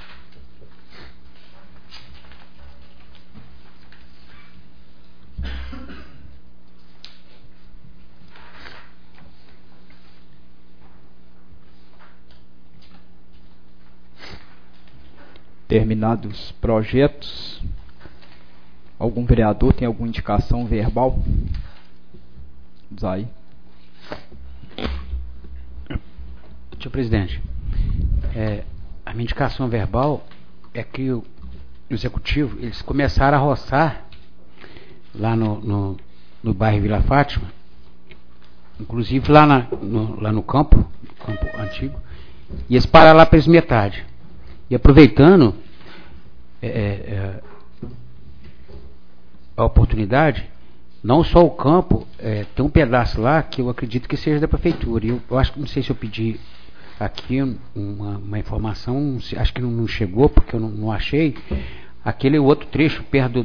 Terminados os projetos, algum vereador tem alguma indicação verbal? Zay. Senhor presidente, a minha indicação verbal é que o executivo, eles começaram a roçar lá no bairro Vila Fátima, inclusive lá no campo antigo, e eles pararam lá para metade. E aproveitando a oportunidade, não só o campo, tem um pedaço lá que eu acredito que seja da prefeitura. Eu acho que, não sei se eu pedi aqui uma informação, acho que não chegou, porque eu não achei. Aquele outro trecho perto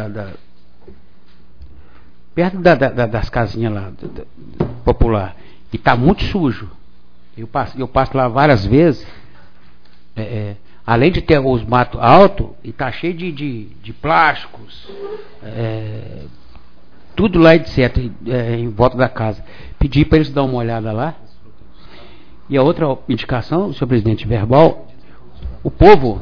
perto das casinhas lá, popular, e está muito sujo. Eu passo lá várias vezes. Além de ter os matos altos, e está cheio de plásticos, tudo lá, etc., em volta da casa. Pedi para eles dar uma olhada lá. E a outra indicação, senhor presidente, verbal, o povo,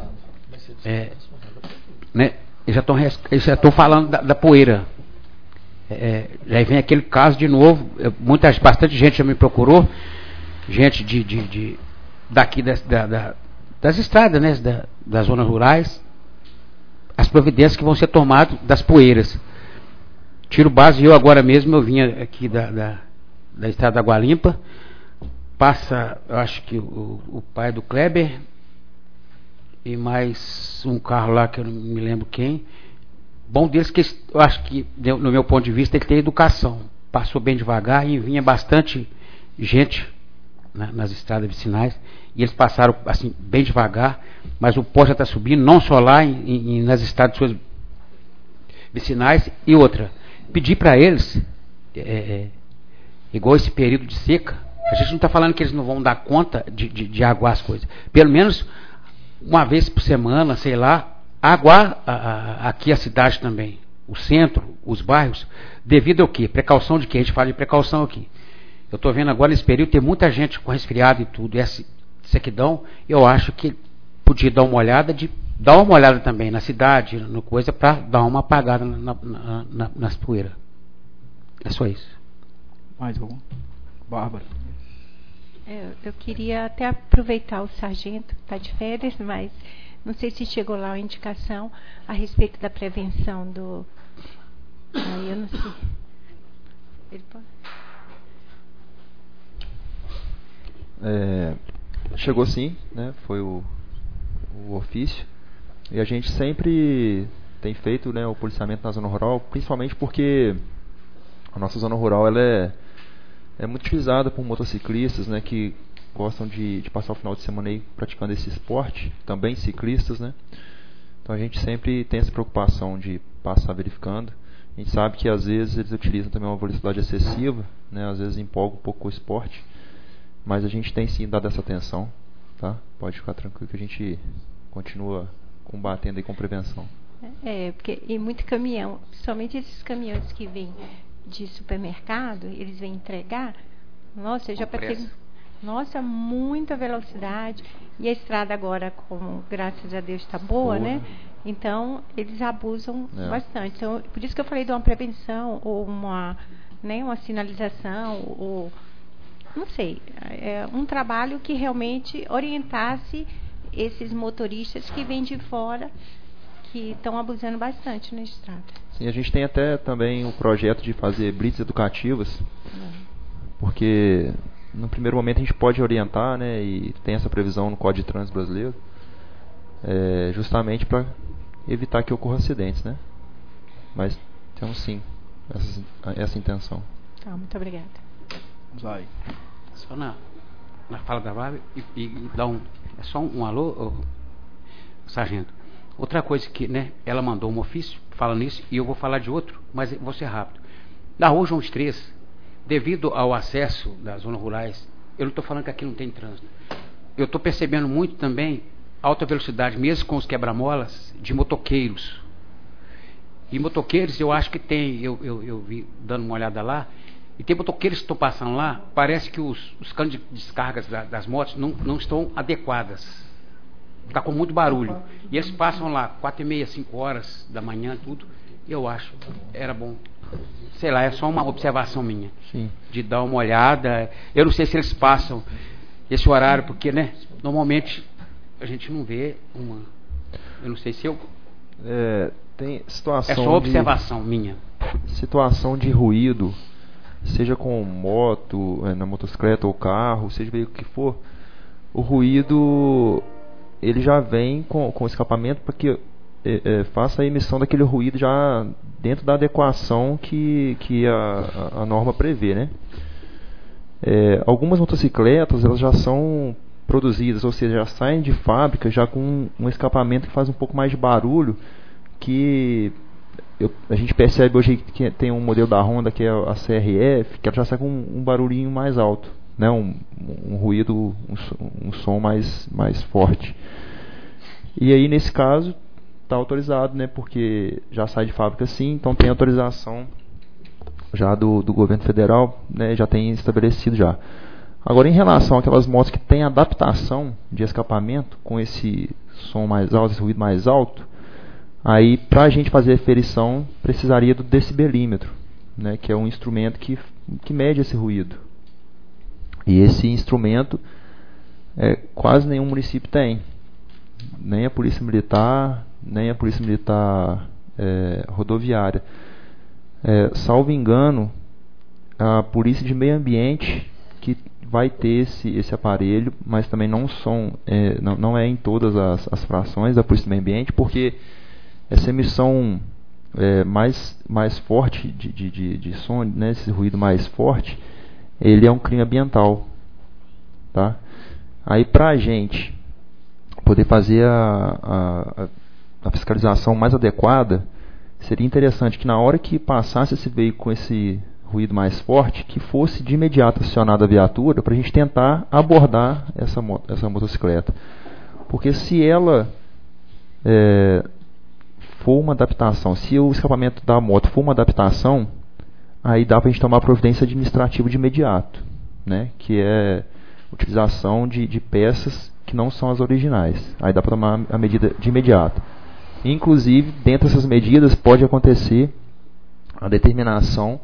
né, eles já estão falando da poeira. Já vem aquele caso de novo, bastante gente já me procurou, gente daqui das estradas, né, das zonas rurais, as providências que vão ser tomadas das poeiras. Tiro base, eu agora mesmo, eu vinha aqui da estrada da Água Limpa, passa, eu acho que o pai do Kleber, e mais um carro lá que eu não me lembro quem. Bom deles que eu acho que, no meu ponto de vista, ele tem educação. Passou bem devagar e vinha bastante gente nas estradas vicinais, e eles passaram assim bem devagar, mas o pó já está subindo, não só lá nas estradas suas vicinais. E outra, pedir para eles, igual esse período de seca, a gente não está falando que eles não vão dar conta de aguar as coisas, pelo menos uma vez por semana, sei lá, aguar aqui a cidade também, o centro, os bairros, devido ao quê? Precaução de quê? A gente fala de precaução aqui. Eu estou vendo agora nesse período, tem muita gente com resfriado e tudo, essa sequidão. Eu acho que podia dar uma olhada também na cidade, no coisa, para dar uma apagada nas poeiras. É só isso. Mais algum? Bárbara. Eu queria até aproveitar o sargento, que está de férias, mas não sei se chegou lá a indicação a respeito da prevenção do... eu não sei. Ele pode... Chegou sim, né? Foi o ofício, e a gente sempre tem feito, né, o policiamento na zona rural, principalmente porque a nossa zona rural ela é muito utilizada por motociclistas, né, que gostam de passar o final de semana aí praticando esse esporte, também ciclistas, né? Então a gente sempre tem essa preocupação de passar verificando. A gente sabe que às vezes eles utilizam também uma velocidade excessiva, né? Às vezes empolga um pouco o esporte, mas a gente tem sim dado essa atenção, tá? Pode ficar tranquilo que a gente continua combatendo aí com prevenção. Porque e muito caminhão, principalmente esses caminhões que vêm de supermercado, eles vêm entregar, nossa, eu já passei, nossa, muita velocidade, e a estrada agora, como graças a Deus está boa, né? Então, eles abusam bastante. Então, por isso que eu falei de uma prevenção, ou uma sinalização, ou não sei, um trabalho que realmente orientasse esses motoristas que vêm de fora, que estão abusando bastante na estrada. Sim, a gente tem até também o projeto de fazer blitz educativas, porque no primeiro momento a gente pode orientar, né, e tem essa previsão no Código de Trânsito Brasileiro, justamente para evitar que ocorram acidentes, né? Mas temos sim essa intenção. Tá, muito obrigada. Vai. Só na fala da Bárbara e dar é só um alô, sargento. Outra coisa que, né, ela mandou um ofício falando nisso, e eu vou falar de outro, mas vou ser rápido. Na rua João Estresse, devido ao acesso das zonas rurais, eu não estou falando que aqui não tem trânsito. Eu estou percebendo muito também alta velocidade, mesmo com os quebra-molas, de motoqueiros. E motoqueiros eu acho que tem, eu vi dando uma olhada lá, e tem motoqueiros que estão passando lá, parece que os canos de descargas das motos não estão adequadas. Está com muito barulho. E eles passam lá 4h30, 5 horas da manhã, tudo. E eu acho, era bom. Sei lá, é só uma observação minha. Sim. De dar uma olhada. Eu não sei se eles passam esse horário, porque, né, normalmente a gente não vê uma... Eu não sei se eu... Tem situação é só observação minha. Situação de ruído, seja com moto, na motocicleta ou carro, seja o veículo que for, o ruído ele já vem com escapamento para que faça a emissão daquele ruído já dentro da adequação que a norma prevê, né? Algumas motocicletas elas já são produzidas, ou seja, já saem de fábrica já com um escapamento que faz um pouco mais de barulho, que a gente percebe hoje que tem um modelo da Honda que é a CRF, que ela já sai com um barulhinho mais alto, né? um ruído, um som mais forte. E aí nesse caso está autorizado, né? Porque já sai de fábrica sim, então tem autorização já do governo federal, né? Já tem estabelecido já. Agora, em relação àquelas motos que têm adaptação de escapamento com esse som mais alto, esse ruído mais alto, aí para a gente fazer a aferição precisaria do decibelímetro, né? Que é um instrumento que mede esse ruído. E esse instrumento quase nenhum município tem, nem a Polícia Militar, nem a Polícia Militar Rodoviária. Salvo engano, a Polícia de Meio Ambiente que vai ter esse aparelho, mas também não é em todas as frações da Polícia do Meio Ambiente, porque essa emissão mais forte de som, né, esse ruído mais forte, ele é um crime ambiental, tá? Aí para a gente poder fazer a fiscalização mais adequada, seria interessante que na hora que passasse esse veículo com esse ruído mais forte, que fosse de imediato acionada a viatura para a gente tentar abordar essa motocicleta. Porque se ela for uma adaptação, se o escapamento da moto for uma adaptação, aí dá para a gente tomar providência administrativa de imediato, né? Que é utilização de peças que não são as originais. Aí dá para tomar a medida de imediato. Inclusive, dentro dessas medidas pode acontecer a determinação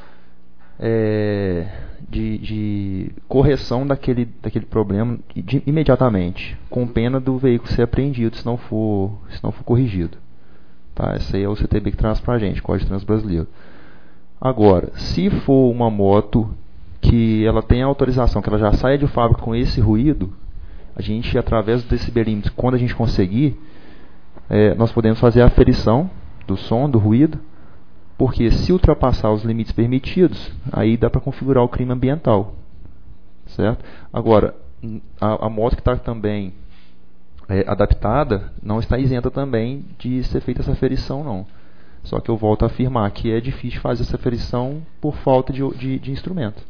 de correção daquele problema imediatamente, com pena do veículo ser apreendido se não for corrigido. Tá? Esse aí é o CTB que traz para a gente, Código de Trânsito Brasileiro. Agora, se for uma moto que ela tem a autorização, que ela já saia de fábrica com esse ruído, a gente, através do decibelímetro, quando a gente conseguir, nós podemos fazer a aferição do som, do ruído, porque se ultrapassar os limites permitidos, aí dá para configurar o crime ambiental, certo? Agora, a moto que está também adaptada não está isenta também de ser feita essa aferição, não. Só que eu volto a afirmar que é difícil fazer essa aferição por falta de instrumento.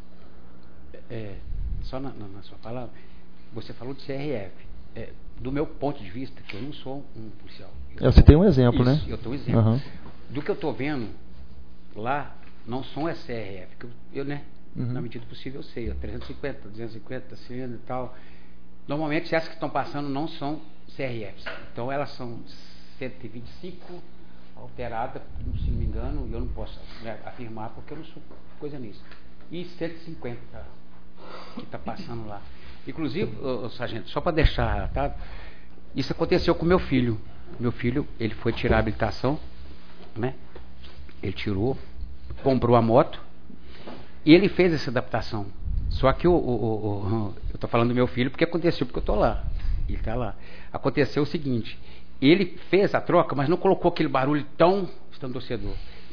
Só na sua palavra, você falou de CRF. Do meu ponto de vista, que eu não sou um policial. Você tem um exemplo, isso, né? Eu tenho um exemplo. Uhum. Do que eu estou vendo lá, não são CRF. Que eu né, na medida possível, eu sei. 350, 250, 100 e tal. Normalmente, essas que estão passando não são CRFs. Então, elas são 125 alteradas, se não me engano, e eu não posso afirmar porque eu não sou coisa nisso. E 150 que está passando lá. Inclusive, sargento, só para deixar, tá? Isso aconteceu com meu filho. Meu filho, ele foi tirar a habilitação, né? Ele tirou, comprou a moto e ele fez essa adaptação. Só que eu estou falando do meu filho porque aconteceu, porque eu estou lá. Ele está lá. Aconteceu o seguinte: ele fez a troca, mas não colocou aquele barulho tão estandocedor.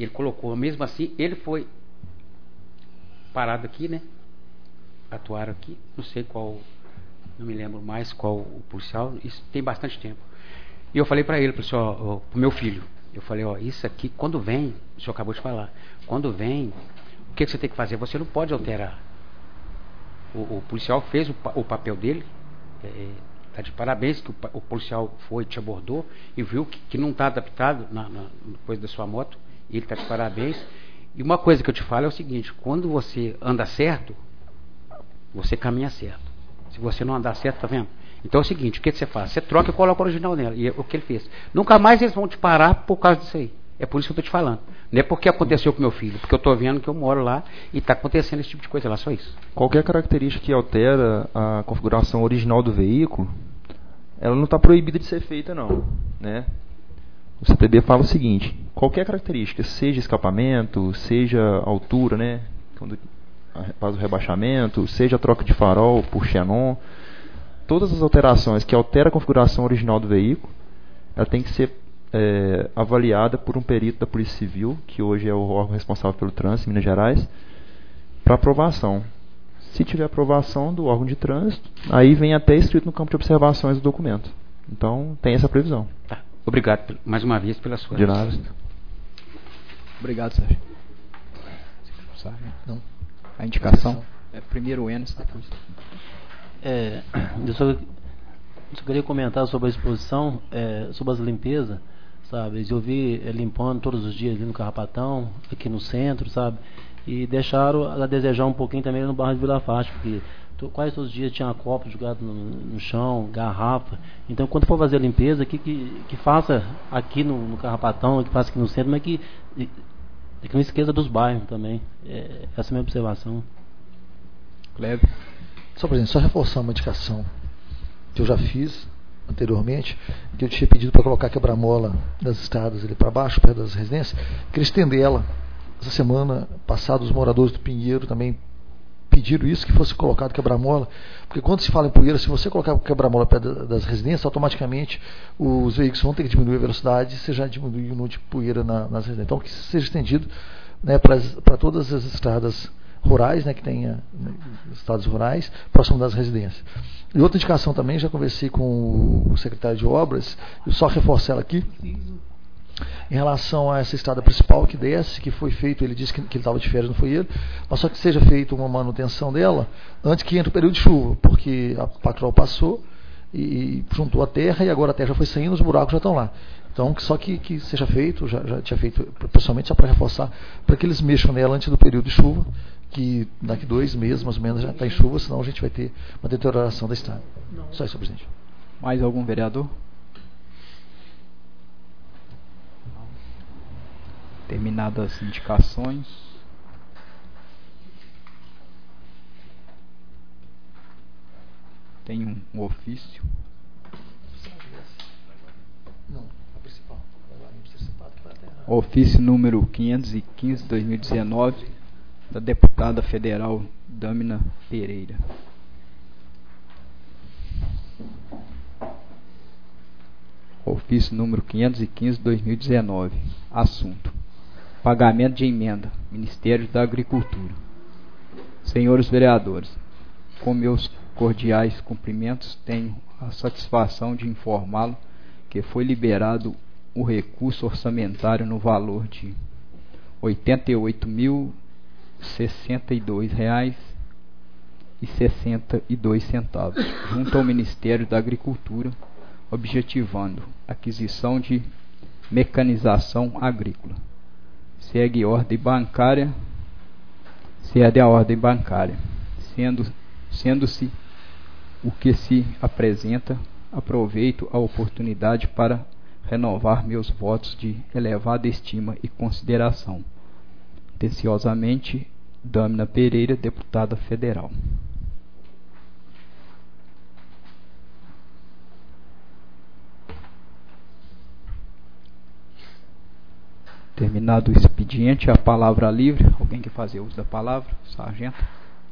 Ele colocou, mesmo assim, ele foi parado aqui, né? Atuaram aqui, não sei qual, não me lembro mais qual o policial, isso tem bastante tempo. E eu falei para ele, pro meu filho, eu falei, ó, isso aqui, quando vem, o senhor acabou de falar, quando vem, o que você tem que fazer? Você não pode alterar. O policial fez o papel dele, tá de parabéns que o policial te abordou e viu que não está adaptado depois da sua moto, e ele está de parabéns. E uma coisa que eu te falo é o seguinte, quando você anda certo, você caminha certo. Se você não andar certo, tá vendo? Então é o seguinte, o que você faz? Você troca e coloca o original nela. E é o que ele fez. Nunca mais eles vão te parar por causa disso aí. É por isso que eu estou te falando. Não é porque aconteceu com meu filho, porque eu estou vendo que eu moro lá e está acontecendo esse tipo de coisa lá, só isso. Qualquer característica que altera a configuração original do veículo, ela não está proibida de ser feita, não. Né? O CTB fala o seguinte, qualquer característica, seja escapamento, seja altura, né, quando faz o rebaixamento, seja a troca de farol por xenon, todas as alterações que alteram a configuração original do veículo, ela tem que ser avaliada por um perito da Polícia Civil, que hoje é o órgão responsável pelo trânsito em Minas Gerais, para aprovação. Se tiver aprovação do órgão de trânsito, aí vem até escrito no campo de observações do documento. Então, tem essa previsão. Tá. Obrigado mais uma vez pela sua De nada. Obrigado, Sérgio. Não. A indicação é primeiro o Enes, depois. Eu só queria comentar sobre a exposição, sobre as limpezas, sabe? Eles eu vi limpando todos os dias ali no Carrapatão, aqui no centro, sabe? E deixaram a desejar um pouquinho também no bairro de Vila Fátima, porque quase todos os dias tinha copo jogado no chão, garrafa. Então, quando for fazer a limpeza, que faça aqui no Carrapatão, que faça aqui no centro, mas que não esqueça dos bairros também. Essa é a minha observação. Cleber. Só, presidente, só reforçar uma indicação que eu já fiz anteriormente, que eu tinha pedido para colocar quebra-mola das estradas ali para baixo, perto das residências, queria estender ela. Essa semana passada, os moradores do Pinheiro também pediram isso, que fosse colocado quebra-mola, porque quando se fala em poeira, se você colocar quebra-mola perto das residências, automaticamente os veículos vão ter que diminuir a velocidade, e você já diminui o número de poeira nas residências. Então, que isso seja estendido, né, para todas as estradas rurais, né, que tenha estradas rurais, próximo das residências. E outra indicação também, já conversei com o secretário de obras, eu só reforço ela aqui, em relação a essa estrada principal que desce, que foi feito, ele disse que ele estava de férias, não foi ele, mas só que seja feita uma manutenção dela antes que entre o período de chuva, porque a patrol passou e juntou a terra, e agora a terra já foi saindo, os buracos já estão lá. Então, só que seja feito, já tinha feito pessoalmente, só para reforçar, para que eles mexam nela antes do período de chuva, que daqui 2 meses, mais ou menos, já está em chuva, senão a gente vai ter uma deterioração da estrada. Só isso, presidente. Mais algum vereador? Terminadas as indicações. Tem um ofício. Não, a principal. Ofício número 515/2019 da deputada federal Dâmina Pereira. Ofício número 515/2019. Assunto: pagamento de emenda, Ministério da Agricultura. Senhores vereadores, com meus cordiais cumprimentos, tenho a satisfação de informá-lo que foi liberado o recurso orçamentário no valor de R$ 88.062,62, junto ao Ministério da Agricultura, objetivando aquisição de mecanização agrícola. Segue a ordem bancária, sendo-se o que se apresenta, aproveito a oportunidade para renovar meus votos de elevada estima e consideração. Atenciosamente, Dâmina Pereira, deputada federal. Terminado o expediente, a palavra livre. Alguém quer fazer uso da palavra? Sargento.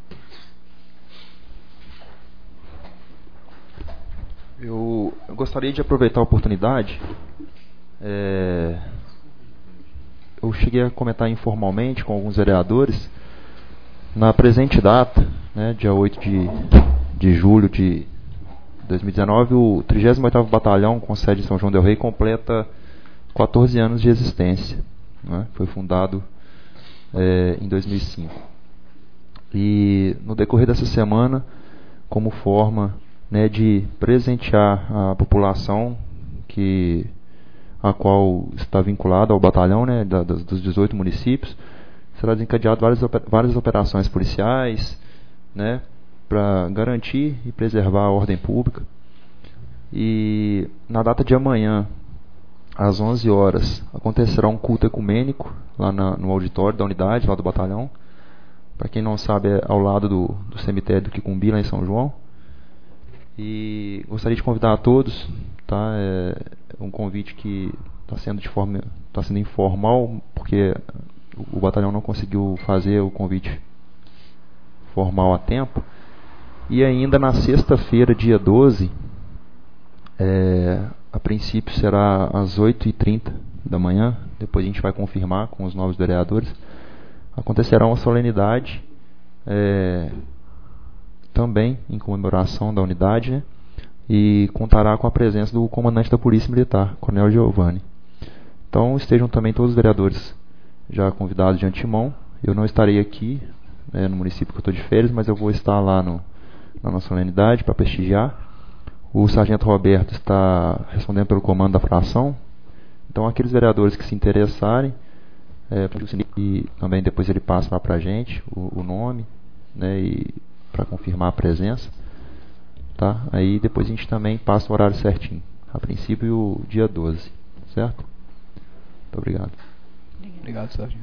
Eu gostaria de aproveitar a oportunidade eu cheguei a comentar informalmente com alguns vereadores, na presente data, né, dia 8 de julho de 2019, o 38º Batalhão, com sede em São João del Rei, completa 14 anos de existência. Né? Foi fundado em 2005. E no decorrer dessa semana, como forma, né, de presentear a população a qual está vinculada ao batalhão, né, dos 18 municípios, será desencadeado várias operações policiais, né, para garantir e preservar a ordem pública. E na data de amanhã, às 11 horas, acontecerá um culto ecumênico lá no auditório da unidade, lá do batalhão. Para quem não sabe, é ao lado do cemitério do Quicumbi, lá em São João. E gostaria de convidar a todos, tá? É um convite que está sendo informal, porque o batalhão não conseguiu fazer o convite formal a tempo. E ainda na sexta-feira, dia 12, a princípio será às 8h30 da manhã, depois a gente vai confirmar com os novos vereadores, acontecerá uma solenidade também em comemoração da unidade, né? E contará com a presença do comandante da Polícia Militar, Coronel Giovanni. Então estejam também todos os vereadores já convidados de antemão. Eu não estarei aqui no município que eu estou de férias, mas eu vou estar lá na nossa solenidade para prestigiar. O sargento Roberto está respondendo pelo comando da fração. Então aqueles vereadores que se interessarem, e também depois ele passa lá para a gente o nome, né, e para confirmar a presença, tá? Aí depois a gente também passa o horário certinho, a princípio o dia 12, certo? Muito obrigado. Obrigado, sargento.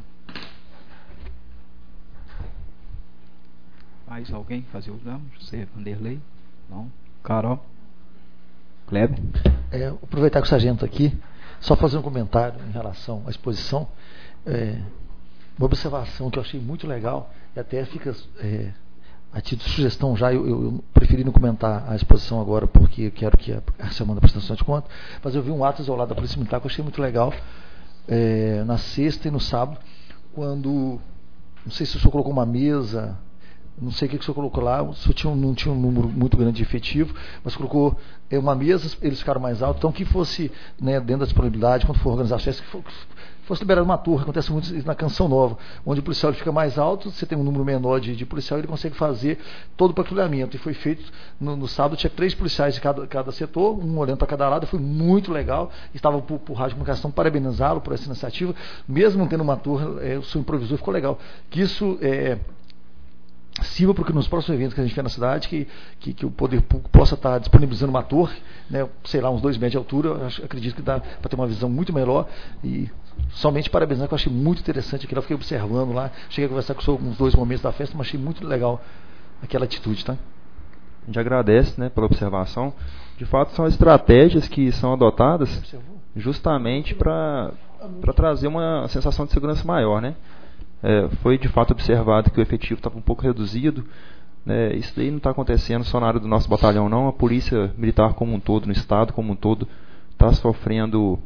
Mais alguém fazer o nome? José Vanderlei? Não? Carol? Kleber? Aproveitar que o sargento aqui, só fazer um comentário em relação à exposição. Uma observação que eu achei muito legal, e até fica a título de sugestão já, eu preferi não comentar a exposição agora, porque eu quero que a semana da prestação de conta, mas eu vi um ato isolado da Polícia Militar que eu achei muito legal, na sexta e no sábado, quando, não sei se o senhor colocou uma mesa, não sei o que o senhor colocou lá, o senhor não tinha um número muito grande de efetivo, mas colocou uma mesa, eles ficaram mais altos, então que fosse, né, dentro da disponibilidade, quando for organizar as festas, que fosse liberado uma torre, acontece muito isso na Canção Nova, onde o policial fica mais alto, você tem um número menor de policial, ele consegue fazer todo o patrulhamento, e foi feito no sábado, tinha 3 policiais de cada setor, um olhando para cada lado, foi muito legal, estava por rádio de comunicação, parabenizá-lo por essa iniciativa, mesmo não tendo uma torre, o seu improvisor ficou legal, que isso sirva para que nos próximos eventos que a gente tiver na cidade, que o poder público possa estar disponibilizando uma torre, né, sei lá, uns 2 metros de altura, eu acredito que dá para ter uma visão muito melhor, e somente parabenizar, que eu achei muito interessante aquilo, eu fiquei observando lá, cheguei a conversar com o senhor uns 2 momentos da festa, mas achei muito legal aquela atitude, tá? A gente agradece, né, pela observação. De fato, são estratégias que são adotadas justamente para trazer uma sensação de segurança maior, né? Foi de fato observado que o efetivo estava um pouco reduzido, né? Isso daí não está acontecendo só na área do nosso batalhão, não. A Polícia Militar como um todo, no estado como um todo, está sofrendo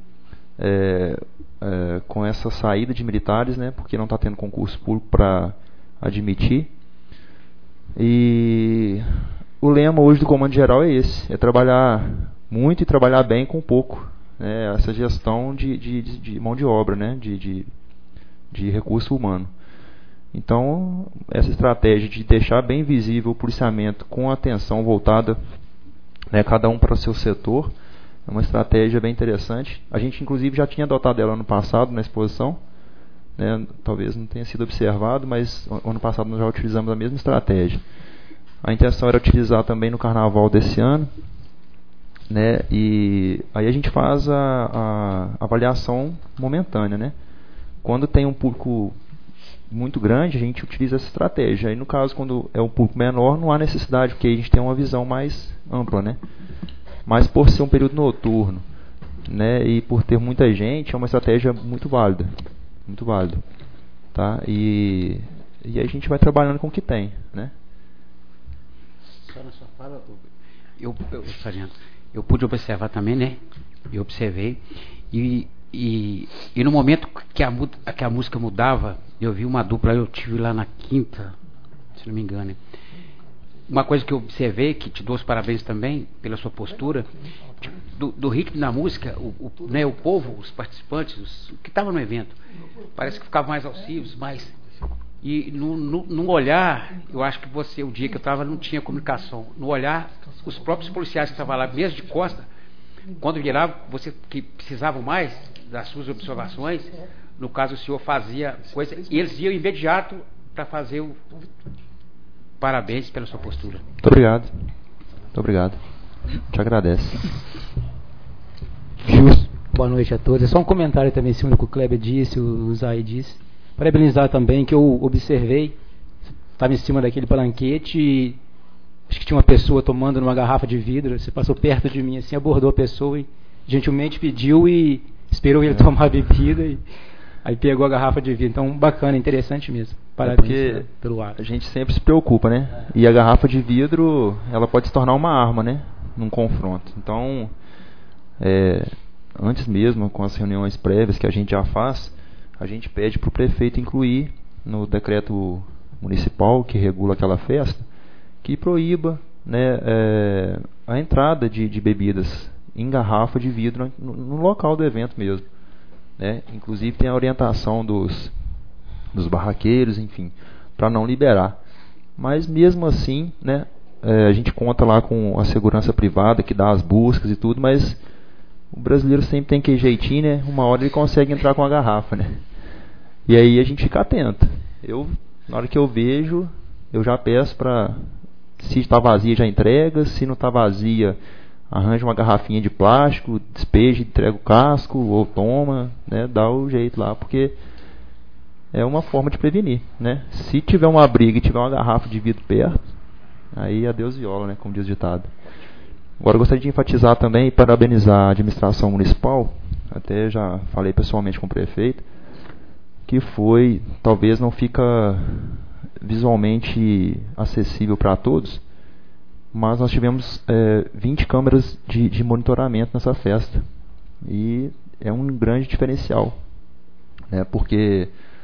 com essa saída de militares, né? Porque não está tendo concurso público para admitir. E o lema hoje do Comando Geral é esse: é trabalhar muito e trabalhar bem com pouco, né? Essa gestão de mão de obra, né? De recurso humano. Então, essa estratégia de deixar bem visível o policiamento com atenção voltada, né, cada um para o seu setor, é uma estratégia bem interessante. A gente, inclusive, já tinha adotado ela ano passado na exposição, né, talvez não tenha sido observado, mas ano passado nós já utilizamos a mesma estratégia. A intenção era utilizar também no carnaval desse ano, né, e aí a gente faz a avaliação momentânea, né? Quando tem um público muito grande, a gente utiliza essa estratégia. Aí, no caso, quando é um público menor, não há necessidade, porque aí a gente tem uma visão mais ampla, né? Mas por ser um período noturno, né, e por ter muita gente, é uma estratégia muito válida. Muito válida. Tá? E a gente vai trabalhando com o que tem, né? Sargento, eu pude observar também, né? Eu observei. E E no momento que a música mudava, eu vi uma dupla, eu tive lá na quinta, se não me engano. Uma coisa que eu observei, que te dou os parabéns também pela sua postura, do ritmo da música, né, o povo, os participantes, os que estavam no evento, parece que ficavam mais alcivos, mais... E no olhar, eu acho que você, o dia que eu estava, não tinha comunicação. No olhar, os próprios policiais que estavam lá, mesmo de costa, quando viravam, você que precisavam mais das suas observações, no caso o senhor fazia coisa, e eles iam imediato para fazer o... Parabéns pela sua postura. Muito obrigado. Muito obrigado. Te agradeço. Justo. Boa noite a todos. É só um comentário também em cima do que o Kleber disse, o Zay disse. Parabenizar também que eu observei, estava em cima daquele palanquete e acho que tinha uma pessoa tomando numa garrafa de vidro. Você passou perto de mim assim, abordou a pessoa e gentilmente pediu e esperou ele tomar a bebida e aí pegou a garrafa de vidro. Então, bacana, interessante mesmo. Parabéns pelo ar. A gente sempre se preocupa, né? E a garrafa de vidro, ela pode se tornar uma arma, né? Num confronto. Então, antes mesmo, com as reuniões prévias que a gente já faz, a gente pede para o prefeito incluir no decreto municipal que regula aquela festa, que proíba, né, a entrada de bebidas em garrafa de vidro no local do evento mesmo. Né? Inclusive tem a orientação dos barraqueiros, enfim, para não liberar. Mas mesmo assim, né, a gente conta lá com a segurança privada que dá as buscas e tudo, mas o brasileiro sempre tem aquele jeitinho, né? Uma hora ele consegue entrar com a garrafa, né? E aí a gente fica atento. Na hora que eu vejo, eu já peço para, se está vazia já entrega, se não está vazia, arranja uma garrafinha de plástico, despeja, entrega o casco, ou toma, né? Dá o jeito lá, porque é uma forma de prevenir, né? Se tiver uma briga e tiver uma garrafa de vidro perto, aí adeus viola, né? Como diz o ditado. Agora eu gostaria de enfatizar também e parabenizar a administração municipal, até já falei pessoalmente com o prefeito, que foi, talvez não fica visualmente acessível para todos, mas nós tivemos 20 câmeras de monitoramento nessa festa. E é um grande diferencial, né? Porque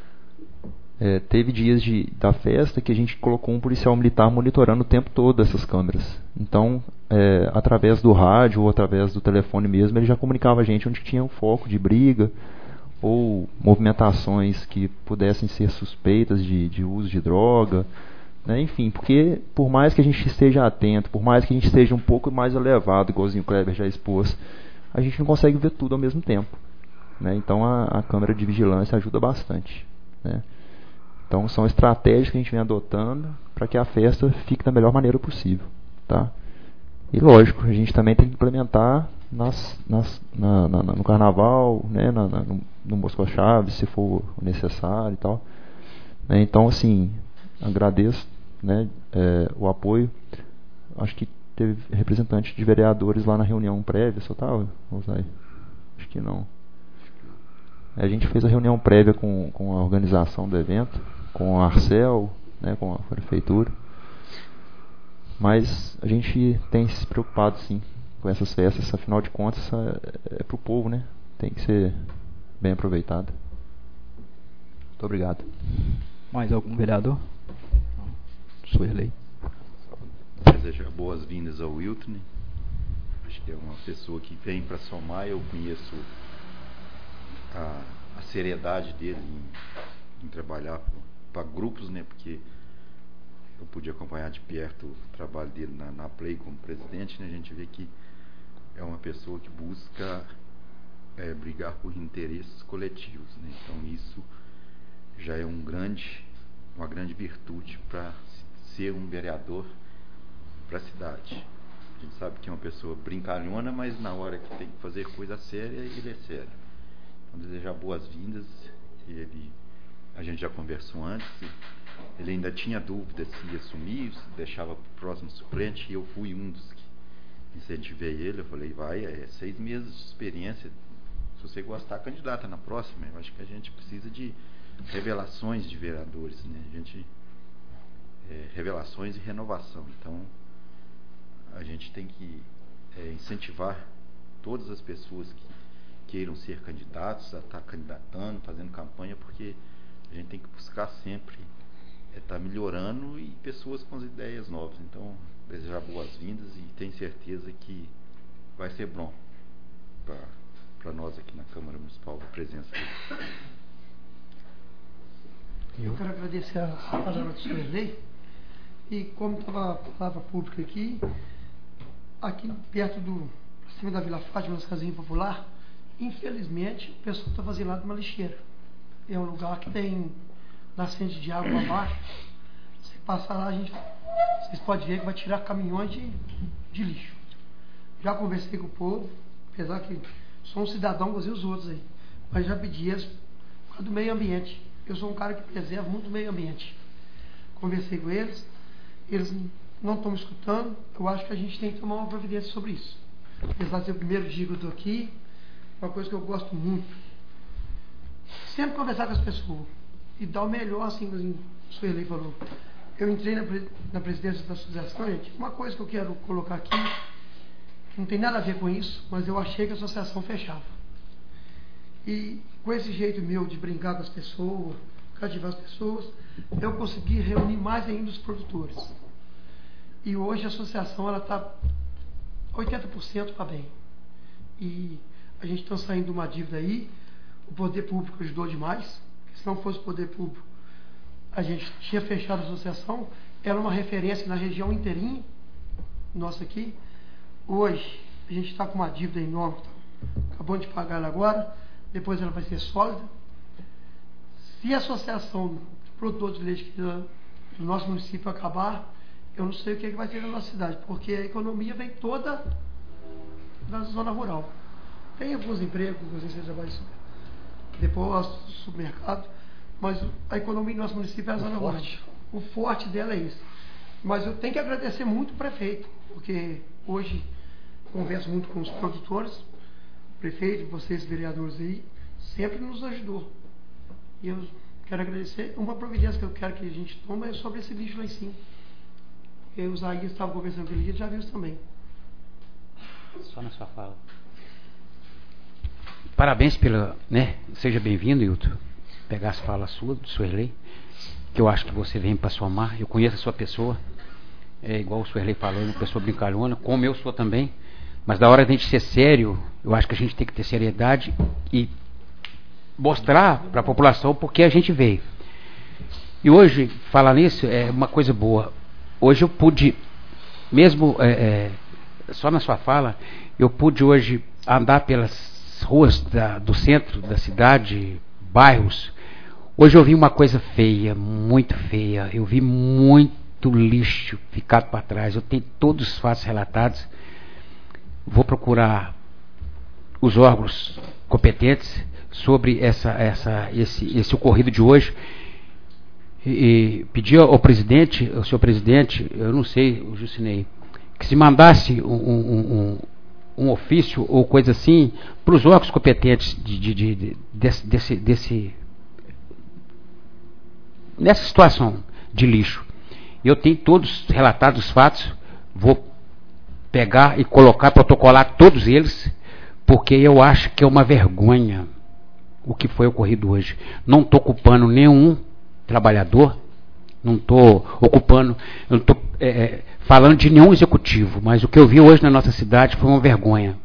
teve dias da festa que a gente colocou um policial militar monitorando o tempo todo essas câmeras. Então, através do rádio ou através do telefone mesmo, ele já comunicava a gente onde tinha um foco de briga ou movimentações que pudessem ser suspeitas de uso de droga, né? Enfim, porque por mais que a gente esteja atento, por mais que a gente esteja um pouco mais elevado, igualzinho o Kleber já expôs, a gente não consegue ver tudo ao mesmo tempo, né? Então a câmera de vigilância ajuda bastante, né? Então são estratégias que a gente vem adotando para que a festa fique da melhor maneira possível, tá? E lógico, a gente também tem que implementar no carnaval, né? No Moscou Chaves, se for necessário e tal, né? Então assim, agradeço, né, o apoio. Acho que teve representante de vereadores lá na reunião prévia, só estava? Acho que não. A gente fez a reunião prévia com a organização do evento, com a Arcel, né, com a prefeitura. Mas a gente tem se preocupado sim com essas festas, afinal de contas é para o povo, né? Tem que ser bem aproveitado. Muito obrigado. Mais algum vereador? Suerlei. Desejar boas-vindas ao Wilton. Acho que é uma pessoa que vem para somar. Eu conheço a seriedade dele em trabalhar para grupos, né? Porque eu pude acompanhar de perto o trabalho dele na Play como presidente, né? A gente vê que é uma pessoa que busca brigar por interesses coletivos, né? Então isso já é uma grande virtude para ser um vereador para a cidade. A gente sabe que é uma pessoa brincalhona, mas na hora que tem que fazer coisa séria, ele é sério. Então desejar boas-vindas. A gente já conversou antes, ele ainda tinha dúvida se ia assumir, se deixava para o próximo suplente, e eu fui um dos que incentivei ele. Eu falei, vai, 6 meses de experiência, se você gostar, candidata na próxima. Eu acho que a gente precisa de revelações de vereadores, né? Revelações e renovação. Então a gente tem que incentivar todas as pessoas queiram ser candidatos, a estar candidatando, fazendo campanha, porque a gente tem que buscar sempre estar melhorando e pessoas com as ideias novas. Então, desejar boas-vindas e tenho certeza que vai ser bom para nós aqui na Câmara Municipal a presença dele. Eu quero agradecer a palavra do senhor Lei. E como estava a palavra pública aqui perto acima da Vila Fátima, nas casinhas populares, infelizmente o pessoal está fazendo lá de uma lixeira. É um lugar que tem nascente de água abaixo. Você passa lá, vocês podem ver que vai tirar caminhões de lixo. Já conversei com o povo, apesar que sou um cidadão igual os outros aí, mas já pedi eles por causa do meio ambiente. Eu sou um cara que preserva muito o meio ambiente. Conversei com eles não estão me escutando. Eu acho que a gente tem que tomar uma providência sobre isso. Apesar de ser o primeiro dia que eu estou aqui, uma coisa que eu gosto muito, sempre conversar com as pessoas e dar o melhor, assim o senhor Elei falou. Eu entrei na presidência da associação, gente. Uma coisa que eu quero colocar aqui, que não tem nada a ver com isso, mas eu achei que a associação fechava. E com esse jeito meu de brincar com as pessoas, cativar as pessoas, eu consegui reunir mais ainda os produtores. E hoje a associação está 80% para bem. E a gente está saindo de uma dívida aí, o poder público ajudou demais, porque se não fosse o poder público, a gente tinha fechado a associação, era uma referência na região inteirinha, nossa aqui. Hoje a gente está com uma dívida enorme, acabamos de pagar ela agora, depois ela vai ser sólida. Se a associação de produtores de leite do nosso município acabar, eu não sei o que vai ter na nossa cidade, porque a economia vem toda da zona rural. Tem alguns empregos, você já vai depósito, supermercado, mas a economia do nosso município é a zona rural. O forte dela é isso. Mas eu tenho que agradecer muito o prefeito, porque hoje converso muito com os produtores, o prefeito, vocês vereadores aí, sempre nos ajudou. E eu quero agradecer. Uma providência que eu quero que a gente tome é sobre esse lixo lá em cima. Porque os aí estavam conversando aquele dia, já viu isso também. Só na sua fala. Parabéns pela, seja bem-vindo, Hilton. Pegar as falas suas, do Suerley, que eu acho que você vem para somar. Eu conheço a sua pessoa, é igual o Suerley falou, uma pessoa brincalhona, como eu sou também. Mas da hora de a gente ser sério, eu acho que a gente tem que ter seriedade e mostrar para a população porque a gente veio. E hoje, falar nisso é uma coisa boa. Hoje eu pude, mesmo só na sua fala, eu pude hoje andar pelas ruas do centro da cidade, bairros. Hoje eu vi uma coisa feia, muito feia. Eu vi muito lixo ficado para trás. Eu tenho todos os fatos relatados. Vou procurar os órgãos competentes sobre esse ocorrido de hoje e pedir ao presidente, ao senhor presidente, eu não sei, o Jucinei, que se mandasse um ofício ou coisa assim para os órgãos competentes nessa situação de lixo. Eu tenho todos relatados os fatos, vou pegar e colocar, protocolar todos eles, porque eu acho que é uma vergonha o que foi ocorrido hoje. Não estou culpando nenhum trabalhador, não estou ocupando, não estou falando de nenhum executivo, mas o que eu vi hoje na nossa cidade foi uma vergonha.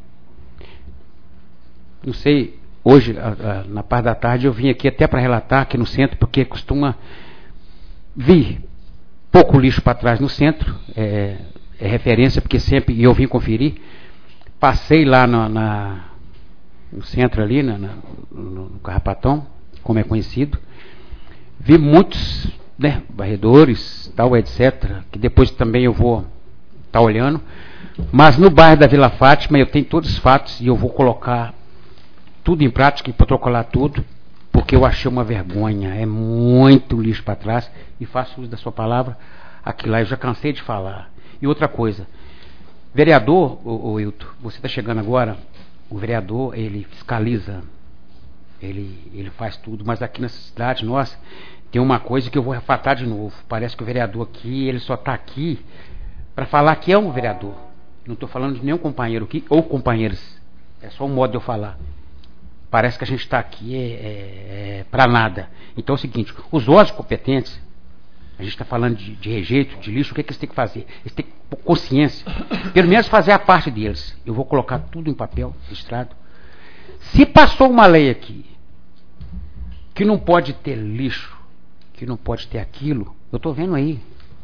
Não sei, hoje, na parte da tarde, eu vim aqui até para relatar aqui no centro, porque costuma vir pouco lixo para trás no centro, é referência, porque sempre eu vim conferir. Passei lá no centro ali, no Carrapatão, como é conhecido. Vi muitos varredores, tal, etc., que depois também eu vou estar olhando. Mas no bairro da Vila Fátima eu tenho todos os fatos e eu vou colocar tudo em prática e protocolar tudo, porque eu achei uma vergonha. É muito lixo para trás. E faço uso da sua palavra aqui lá, eu já cansei de falar. E outra coisa, vereador, ô Hilton, você está chegando agora, o vereador, ele fiscaliza, ele faz tudo, mas aqui nessa cidade nossa, tem uma coisa que eu vou refatar de novo. Parece que o vereador aqui, ele só está aqui para falar que é um vereador. Não estou falando de nenhum companheiro aqui, ou companheiros, é só um modo de eu falar. parece que a gente está aqui para nada. Então é o seguinte, os órgãos competentes, a gente está falando de rejeito, de lixo, o que eles têm que fazer? Eles têm que ter consciência, pelo menos fazer a parte deles. Eu vou colocar tudo em papel registrado. Se passou uma lei aqui que não pode ter lixo, que não pode ter aquilo, eu estou vendo aí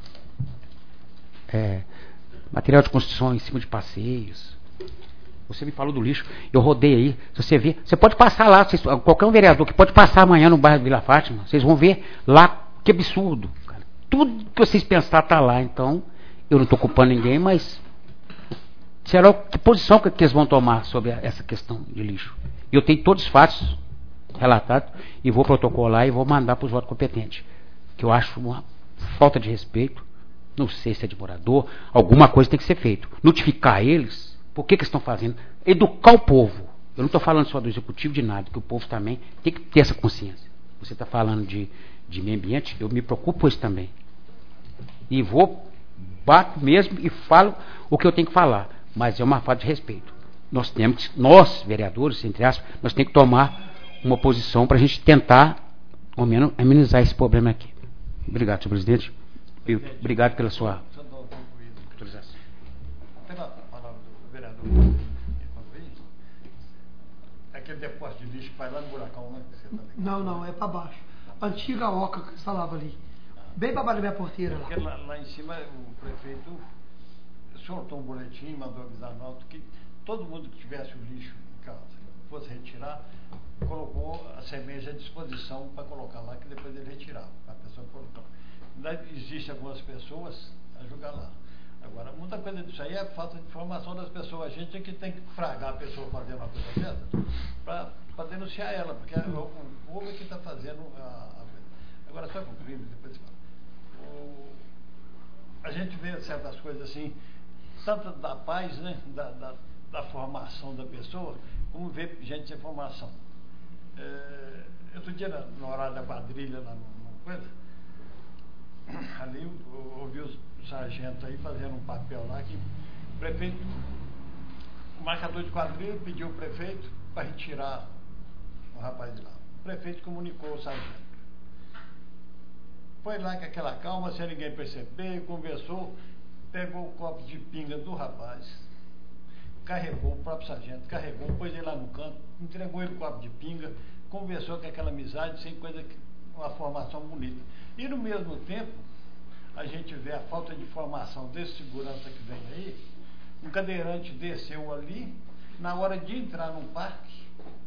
material de construção em cima de passeios. Você me falou do lixo, eu rodei aí. Se você ver, você pode passar lá, qualquer um vereador que pode passar amanhã no bairro Vila Fátima, vocês vão ver lá, que absurdo, cara. Tudo que vocês pensar está lá. Então, eu não estou culpando ninguém, mas será que posição que eles vão tomar sobre essa questão de lixo? Eu tenho todos os fatos relatados e vou protocolar e vou mandar para os votos competentes, que eu acho uma falta de respeito. Não sei se é de morador, alguma coisa tem que ser feito. Notificar eles. Por que estão fazendo? Educar o povo. Eu não estou falando só do executivo de nada, que o povo também tem que ter essa consciência. Você está falando de meio ambiente, eu me preocupo com isso também. E bato mesmo e falo o que eu tenho que falar. Mas é uma falta de respeito. Nós, vereadores, entre aspas, nós temos que tomar uma posição para a gente tentar, ao menos, amenizar esse problema aqui. Obrigado, senhor presidente. Obrigado pela sua autorização. Aquele depósito de lixo que vai lá no buracão, né? Não, é para baixo. Antiga oca que instalava ali. Bem para baixo da minha porteira lá. Porque lá em cima o prefeito soltou um boletim, mandou avisar no alto que todo mundo que tivesse o lixo em casa fosse retirar, colocou a semente à disposição para colocar lá, que depois ele retirava. A pessoa colocou. Existem algumas pessoas a jogar lá. Agora, muita coisa disso aí é falta de informação das pessoas. A gente é que tem que fragar a pessoa fazendo uma coisa dessa para denunciar ela, porque é o povo é que está fazendo Agora, só concluindo, depois você fala. A gente vê certas coisas assim, tanto da paz, né, da formação da pessoa, como vê gente sem formação. Outro dia, no horário da quadrilha, lá no coisa, ali eu ouvi os sargentos aí fazendo um papel lá que o prefeito, o marcador de quadrilha pediu ao prefeito para retirar o rapaz de lá. O prefeito comunicou ao sargento. Foi lá com aquela calma, sem ninguém perceber, conversou, pegou o copo de pinga do rapaz, carregou, o próprio sargento carregou, pôs ele lá no canto, entregou ele o copo de pinga, conversou com aquela amizade, sem coisa, uma formação bonita. E no mesmo tempo, a gente vê a falta de formação desse segurança que vem aí, um cadeirante desceu ali, na hora de entrar num parque,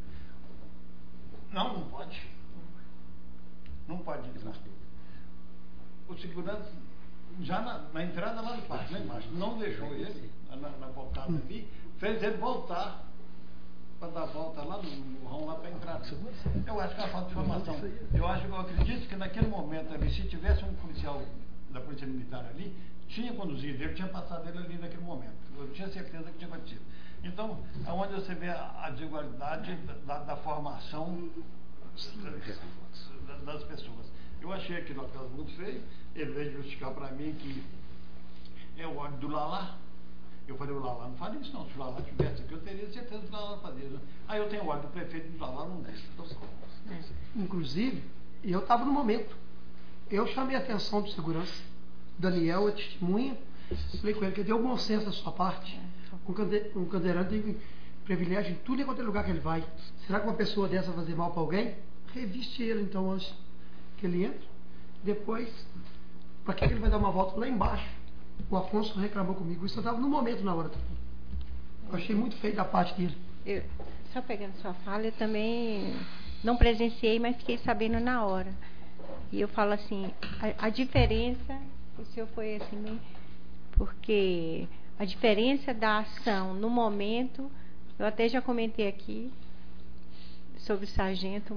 não pode. Não pode entrar. O segurança, já na entrada lá do parque, lá embaixo, não deixou ele, na voltada ali, fez ele voltar, para dar a volta lá no morrão, lá para entrar. Eu acho que é uma falta de formação. Eu acredito que naquele momento ali, se tivesse um policial da Polícia Militar ali, tinha conduzido ele, tinha passado ele ali naquele momento. Eu tinha certeza que tinha acontecido. Então, aonde você vê a desigualdade da formação das pessoas. Eu achei aquilo muito feio. Ele veio justificar para mim que é o óleo do Lalá. Eu falei, o Lalá não faz isso não. Se o Lalá tivesse aqui, eu teria certeza que o Lalá fazia. Né? Aí eu tenho o óleo do prefeito do Lalá, não deixa. Inclusive, eu estava no momento. Eu chamei a atenção do segurança. Daniel é testemunha. Falei com ele que deu bom senso da sua parte. Um cadeirante tem privilégio em tudo e qualquer lugar que ele vai. Será que uma pessoa dessa vai fazer mal para alguém? Reviste ele então antes que ele entra. Depois, para que ele vai dar uma volta lá embaixo? O Afonso reclamou comigo. Isso eu estava no momento na hora também. Eu achei muito feio da parte dele. Só pegando sua fala, eu também não presenciei, mas fiquei sabendo na hora. E eu falo assim, a diferença, o senhor foi assim, né? Porque a diferença da ação no momento, eu até já comentei aqui sobre o sargento,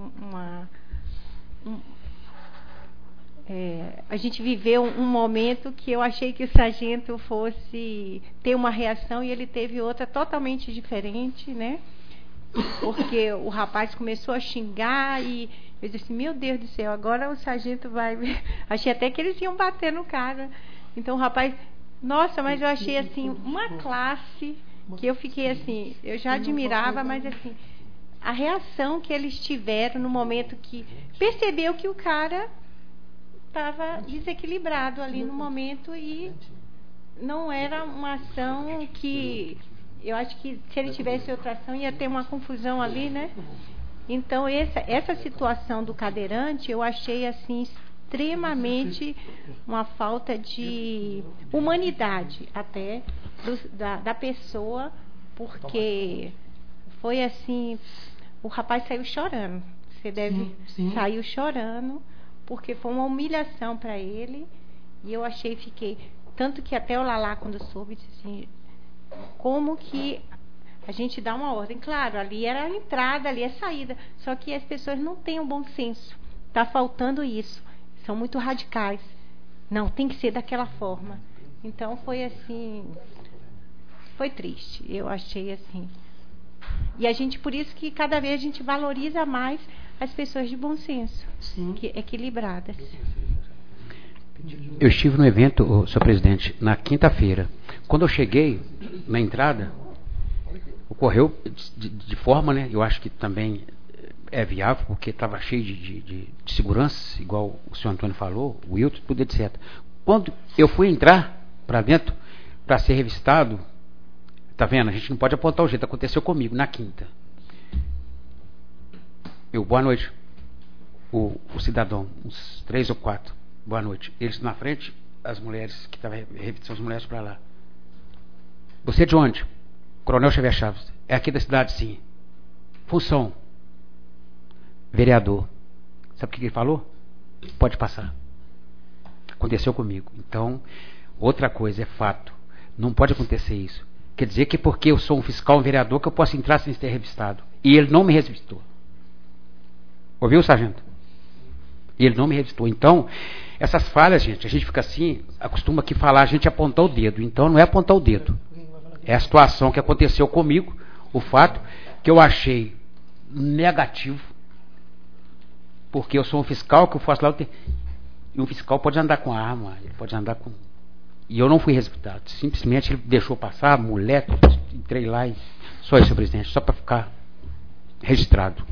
a gente viveu um momento que eu achei que o sargento fosse ter uma reação e ele teve outra totalmente diferente, né? Porque o rapaz começou a xingar e eu disse assim, meu Deus do céu, agora o sargento vai... Achei até que eles iam bater no cara. Então o rapaz... Nossa, mas eu achei assim, uma classe que eu fiquei assim, eu já admirava, mas assim, a reação que eles tiveram no momento que percebeu que o cara estava desequilibrado ali no momento e não era uma ação que... Eu acho que se ele tivesse outra ação ia ter uma confusão ali, né? Então, essa situação do cadeirante eu achei assim extremamente uma falta de humanidade até da pessoa, porque foi assim, o rapaz saiu chorando. Você deve saiu chorando, porque foi uma humilhação para ele. E eu fiquei, tanto que até o Lalá, quando soube, disse assim, como que a gente dá uma ordem? Claro, ali era a entrada, ali é a saída. Só que as pessoas não têm um bom senso. Está faltando isso. São muito radicais. Não, tem que ser daquela forma. Então foi assim, foi triste. Eu achei assim. E a gente, por isso que cada vez a gente valoriza mais as pessoas de bom senso, equilibradas. Eu estive no evento, senhor presidente, na quinta-feira. Quando eu cheguei na entrada, ocorreu de forma, né? Eu acho que também é viável, porque estava cheio de segurança, igual o senhor Antônio falou, o Wilton, tudo etc. Quando eu fui entrar para dentro, para ser revistado, tá vendo? A gente não pode apontar o jeito, aconteceu comigo na quinta. Boa noite. O cidadão, uns 3 ou 4, boa noite. Eles na frente, as mulheres que estavam revistando, as mulheres para lá. Você é de onde? Coronel Xavier Chaves. É aqui da cidade, sim. Função. Vereador. Sabe o que ele falou? Pode passar. Aconteceu comigo. Então, outra coisa, é fato. Não pode acontecer isso. Quer dizer que porque eu sou um fiscal, um vereador, que eu posso entrar sem ser revistado. E ele não me revistou. Ouviu, sargento? E ele não me revistou. Então, essas falhas, gente, a gente fica assim, acostuma aqui falar, a gente apontar o dedo. Então, não é apontar o dedo. É a situação que aconteceu comigo, o fato que eu achei negativo, porque eu sou um fiscal, que eu faço lá, e o fiscal pode andar com arma, ele pode andar com... E eu não fui respeitado, simplesmente ele deixou passar, mulher, entrei lá e... Só isso, senhor presidente, só para ficar registrado.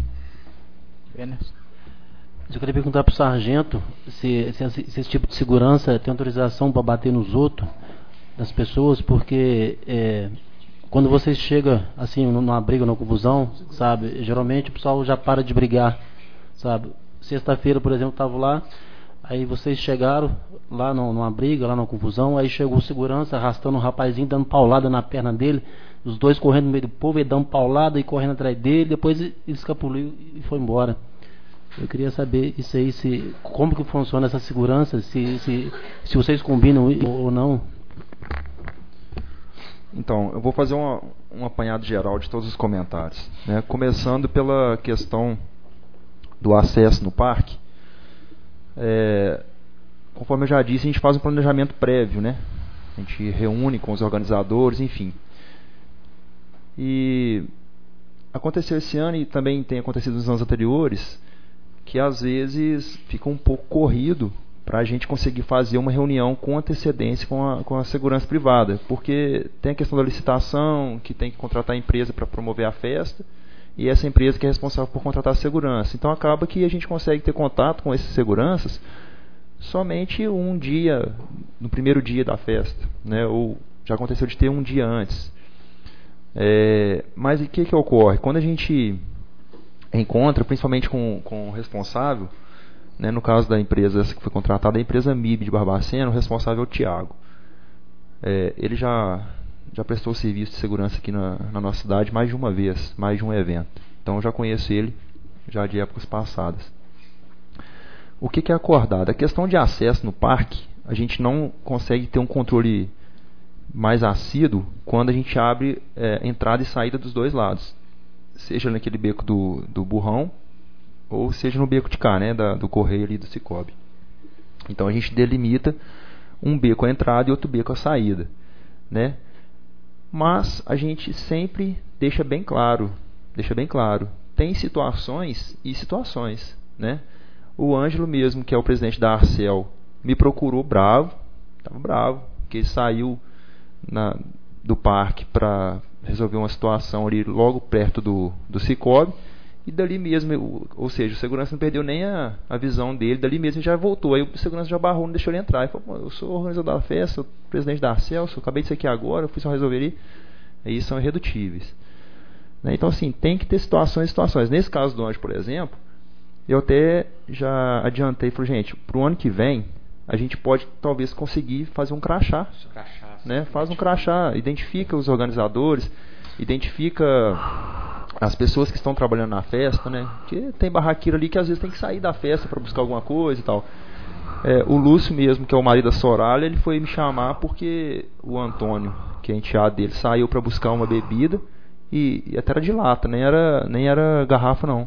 Eu queria perguntar para o sargento se esse tipo de segurança tem autorização para bater nos outros, das pessoas, porque quando você chega assim numa briga, numa confusão, sabe, geralmente o pessoal já para de brigar, sabe. Sexta-feira, por exemplo, estava lá, aí vocês chegaram lá numa briga, lá numa confusão, aí chegou o segurança arrastando um rapazinho, dando paulada na perna dele, os dois correndo no meio do povo, ele dando paulada e correndo atrás dele, depois ele escapuliu e foi embora. Eu queria saber isso aí, como que funciona essa segurança, se vocês combinam ou não. Então, eu vou fazer um apanhado geral de todos os comentários, né? Começando pela questão do acesso no parque. Conforme eu já disse, a gente faz um planejamento prévio, né? A gente reúne com os organizadores, enfim. E aconteceu esse ano, e também tem acontecido nos anos anteriores, que às vezes fica um pouco corrido para a gente conseguir fazer uma reunião com antecedência com a segurança privada, porque tem a questão da licitação, que tem que contratar a empresa para promover a festa, e essa empresa que é responsável por contratar a segurança. Então acaba que a gente consegue ter contato com esses seguranças somente um dia, no primeiro dia da festa, né? Ou já aconteceu de ter um dia antes. Mas o que ocorre? Quando a gente encontra, principalmente com o responsável, né, no caso da empresa essa que foi contratada, a empresa MIB de Barbacena, o responsável é o Tiago. Ele já prestou serviço de segurança aqui na nossa cidade mais de uma vez, mais de um evento. Então eu já conheço ele já de épocas passadas. O que é acordado? A questão de acesso no parque, a gente não consegue ter um controle mais assíduo quando a gente abre entrada e saída dos dois lados. Seja naquele beco do Burrão, ou seja no beco de cá, né, do Correio ali do Cicobi. Então a gente delimita um beco a entrada e outro beco a saída, né? Mas a gente sempre deixa bem claro, tem situações e situações, né? O Ângelo mesmo, que é o presidente da Arcel, me procurou bravo, estava bravo, porque ele saiu do parque para resolver uma situação ali logo perto do Cicobi, e dali mesmo, ou seja, o segurança não perdeu nem a visão dele, dali mesmo ele já voltou. Aí o segurança já barrou, não deixou ele entrar. Ele falou: eu sou o organizador da festa, sou o presidente da Arcelso, acabei disso aqui agora, eu fui só resolver ali. Aí são irredutíveis. Né? Então, assim, tem que ter situações e situações. Nesse caso do Anjo, por exemplo, eu até já adiantei e falei: gente, para o ano que vem, a gente pode talvez conseguir fazer um crachá. Né? Faz um crachá, identifica os organizadores, identifica as pessoas que estão trabalhando na festa, né? Porque tem barraqueiro ali que às vezes tem que sair da festa para buscar alguma coisa e tal. O Lúcio mesmo, que é o marido da Soraya, ele foi me chamar porque o Antônio, que é enteado dele, saiu para buscar uma bebida e até era de lata, nem era garrafa não.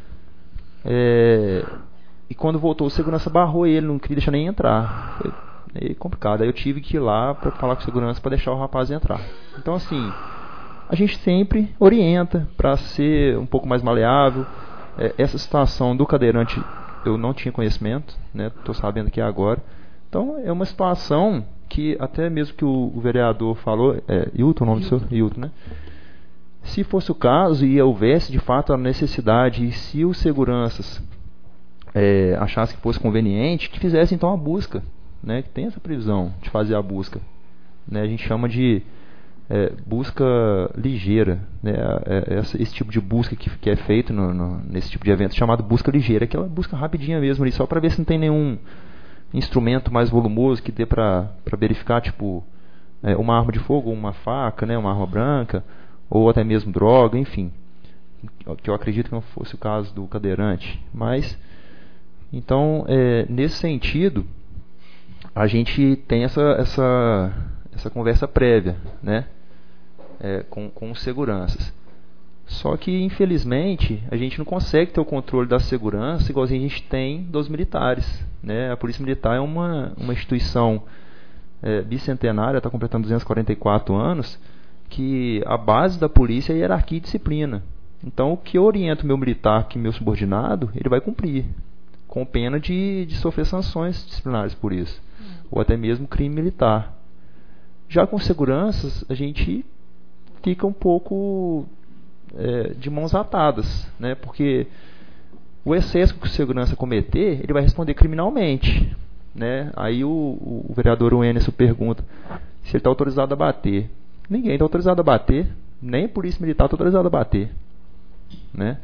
E quando voltou, o segurança barrou ele, não queria deixar nem entrar. Foi meio complicado. Aí eu tive que ir lá para falar com o segurança para deixar o rapaz entrar. Então, assim, a gente sempre orienta para ser um pouco mais maleável. Essa situação do cadeirante eu não tinha conhecimento, né? Estou sabendo aqui agora. Então, é uma situação que até mesmo que o vereador falou, Hilton, o nome do seu? Hilton, né? Se fosse o caso e houvesse de fato a necessidade, e se os seguranças achassem que fosse conveniente, que fizessem então a busca, né? Que tem essa previsão de fazer a busca, né? A gente chama de busca ligeira, né? Esse tipo de busca que é feito nesse tipo de evento chamado busca ligeira, aquela busca rapidinha mesmo ali, só para ver se não tem nenhum instrumento mais volumoso que dê para verificar, tipo uma arma de fogo, uma faca, né? Uma arma branca, ou até mesmo droga, enfim, que eu acredito que não fosse o caso do cadeirante. Mas então, nesse sentido, a gente tem essa conversa prévia, né? Com os seguranças. Só que, infelizmente, a gente não consegue ter o controle da segurança igualzinho a gente tem dos militares, né? A Polícia Militar é uma instituição bicentenária, está completando 244 anos, que a base da polícia é hierarquia e disciplina. Então, o que eu oriento o meu militar, que meu subordinado, ele vai cumprir, com pena de sofrer sanções disciplinares por isso, ou até mesmo crime militar. Já com seguranças, a gente fica um pouco de mãos atadas, né? Porque o excesso que o segurança cometer, ele vai responder criminalmente, né? Aí o vereador Wenderson pergunta se ele está autorizado a bater. Ninguém está autorizado a bater, nem a Polícia Militar está autorizada a bater, né?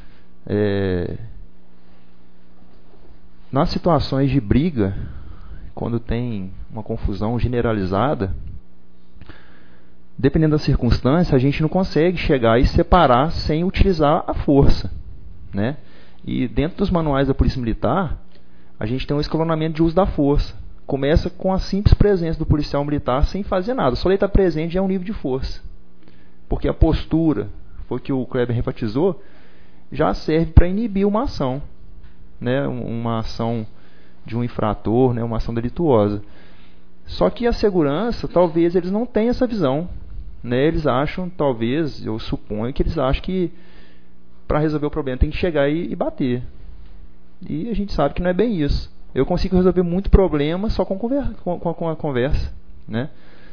Nas situações de briga, quando tem uma confusão generalizada, dependendo da circunstância, a gente não consegue chegar e separar sem utilizar a força, né? E dentro dos manuais da Polícia Militar, a gente tem um escalonamento de uso da força. Começa com a simples presença do policial militar sem fazer nada. Só ele estar presente já é um nível de força. Porque a postura, foi o que o Kleber enfatizou, já serve para inibir uma ação, né? Uma ação de um infrator, né? Uma ação delituosa. Só que a segurança, talvez eles não tenham essa visão, né? Eles acham, talvez, eu suponho que eles acham que para resolver o problema tem que chegar e bater. E a gente sabe que não é bem isso. Eu consigo resolver muito problema só com a conversa, né?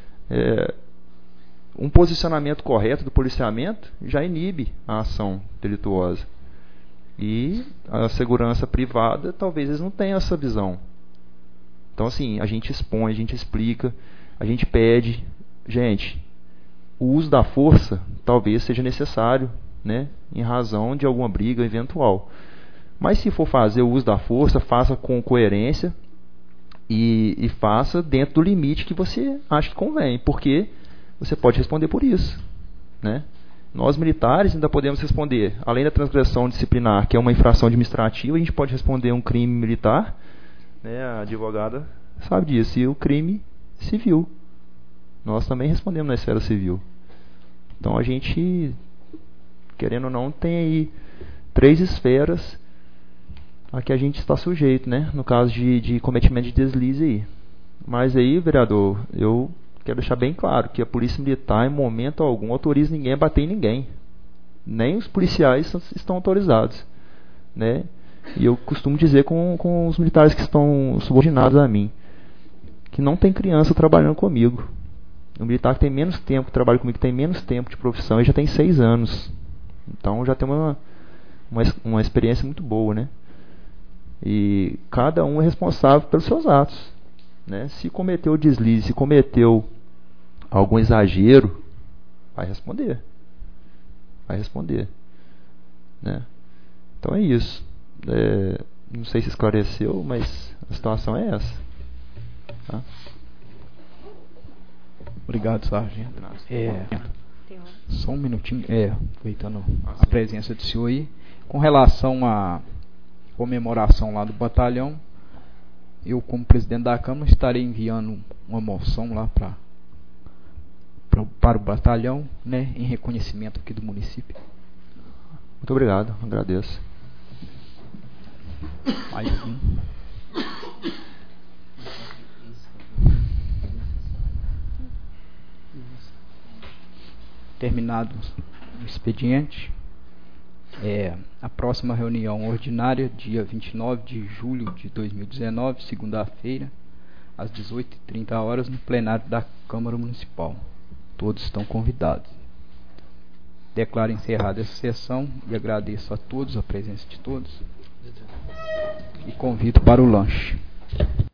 Um posicionamento correto do policiamento já inibe a ação delituosa. E a segurança privada, talvez eles não tenham essa visão. Então, assim, a gente expõe, a gente explica, a gente pede. Gente, o uso da força talvez seja necessário, né? Em razão de alguma briga eventual. Mas se for fazer o uso da força, faça com coerência e faça dentro do limite que você acha que convém, porque você pode responder por isso, né? Nós militares ainda podemos responder, além da transgressão disciplinar, que é uma infração administrativa, a gente pode responder um crime militar, né? A advogada sabe disso, e o crime civil. Nós também respondemos na esfera civil. Então a gente, querendo ou não, tem aí 3 esferas a que a gente está sujeito, né? No caso de cometimento de deslize aí. Mas aí, vereador, eu quero deixar bem claro que a Polícia Militar, em momento algum, autoriza ninguém a bater em ninguém. Nem os policiais estão autorizados, né? E eu costumo dizer com os militares que estão subordinados a mim, que não tem criança trabalhando comigo. O militar que tem menos tempo, que trabalha comigo, que tem menos tempo de profissão, ele já tem 6 anos. Então já tem uma experiência muito boa, né? E cada um é responsável pelos seus atos, né? Se cometeu deslize, se cometeu algum exagero, vai responder, né? Então é isso. Não sei se esclareceu, mas a situação é essa, tá? Obrigado, sargento. Só um minutinho, aproveitando a presença do senhor aí, com relação à comemoração lá do batalhão, eu, como presidente da Câmara, estarei enviando uma moção lá para o batalhão, né, em reconhecimento aqui do município. Muito obrigado, agradeço. Mais um. Terminado o expediente, a próxima reunião ordinária, dia 29 de julho de 2019, segunda-feira, às 18h30, no plenário da Câmara Municipal. Todos estão convidados. Declaro encerrada essa sessão e agradeço a todos a presença de todos e convido para o lanche.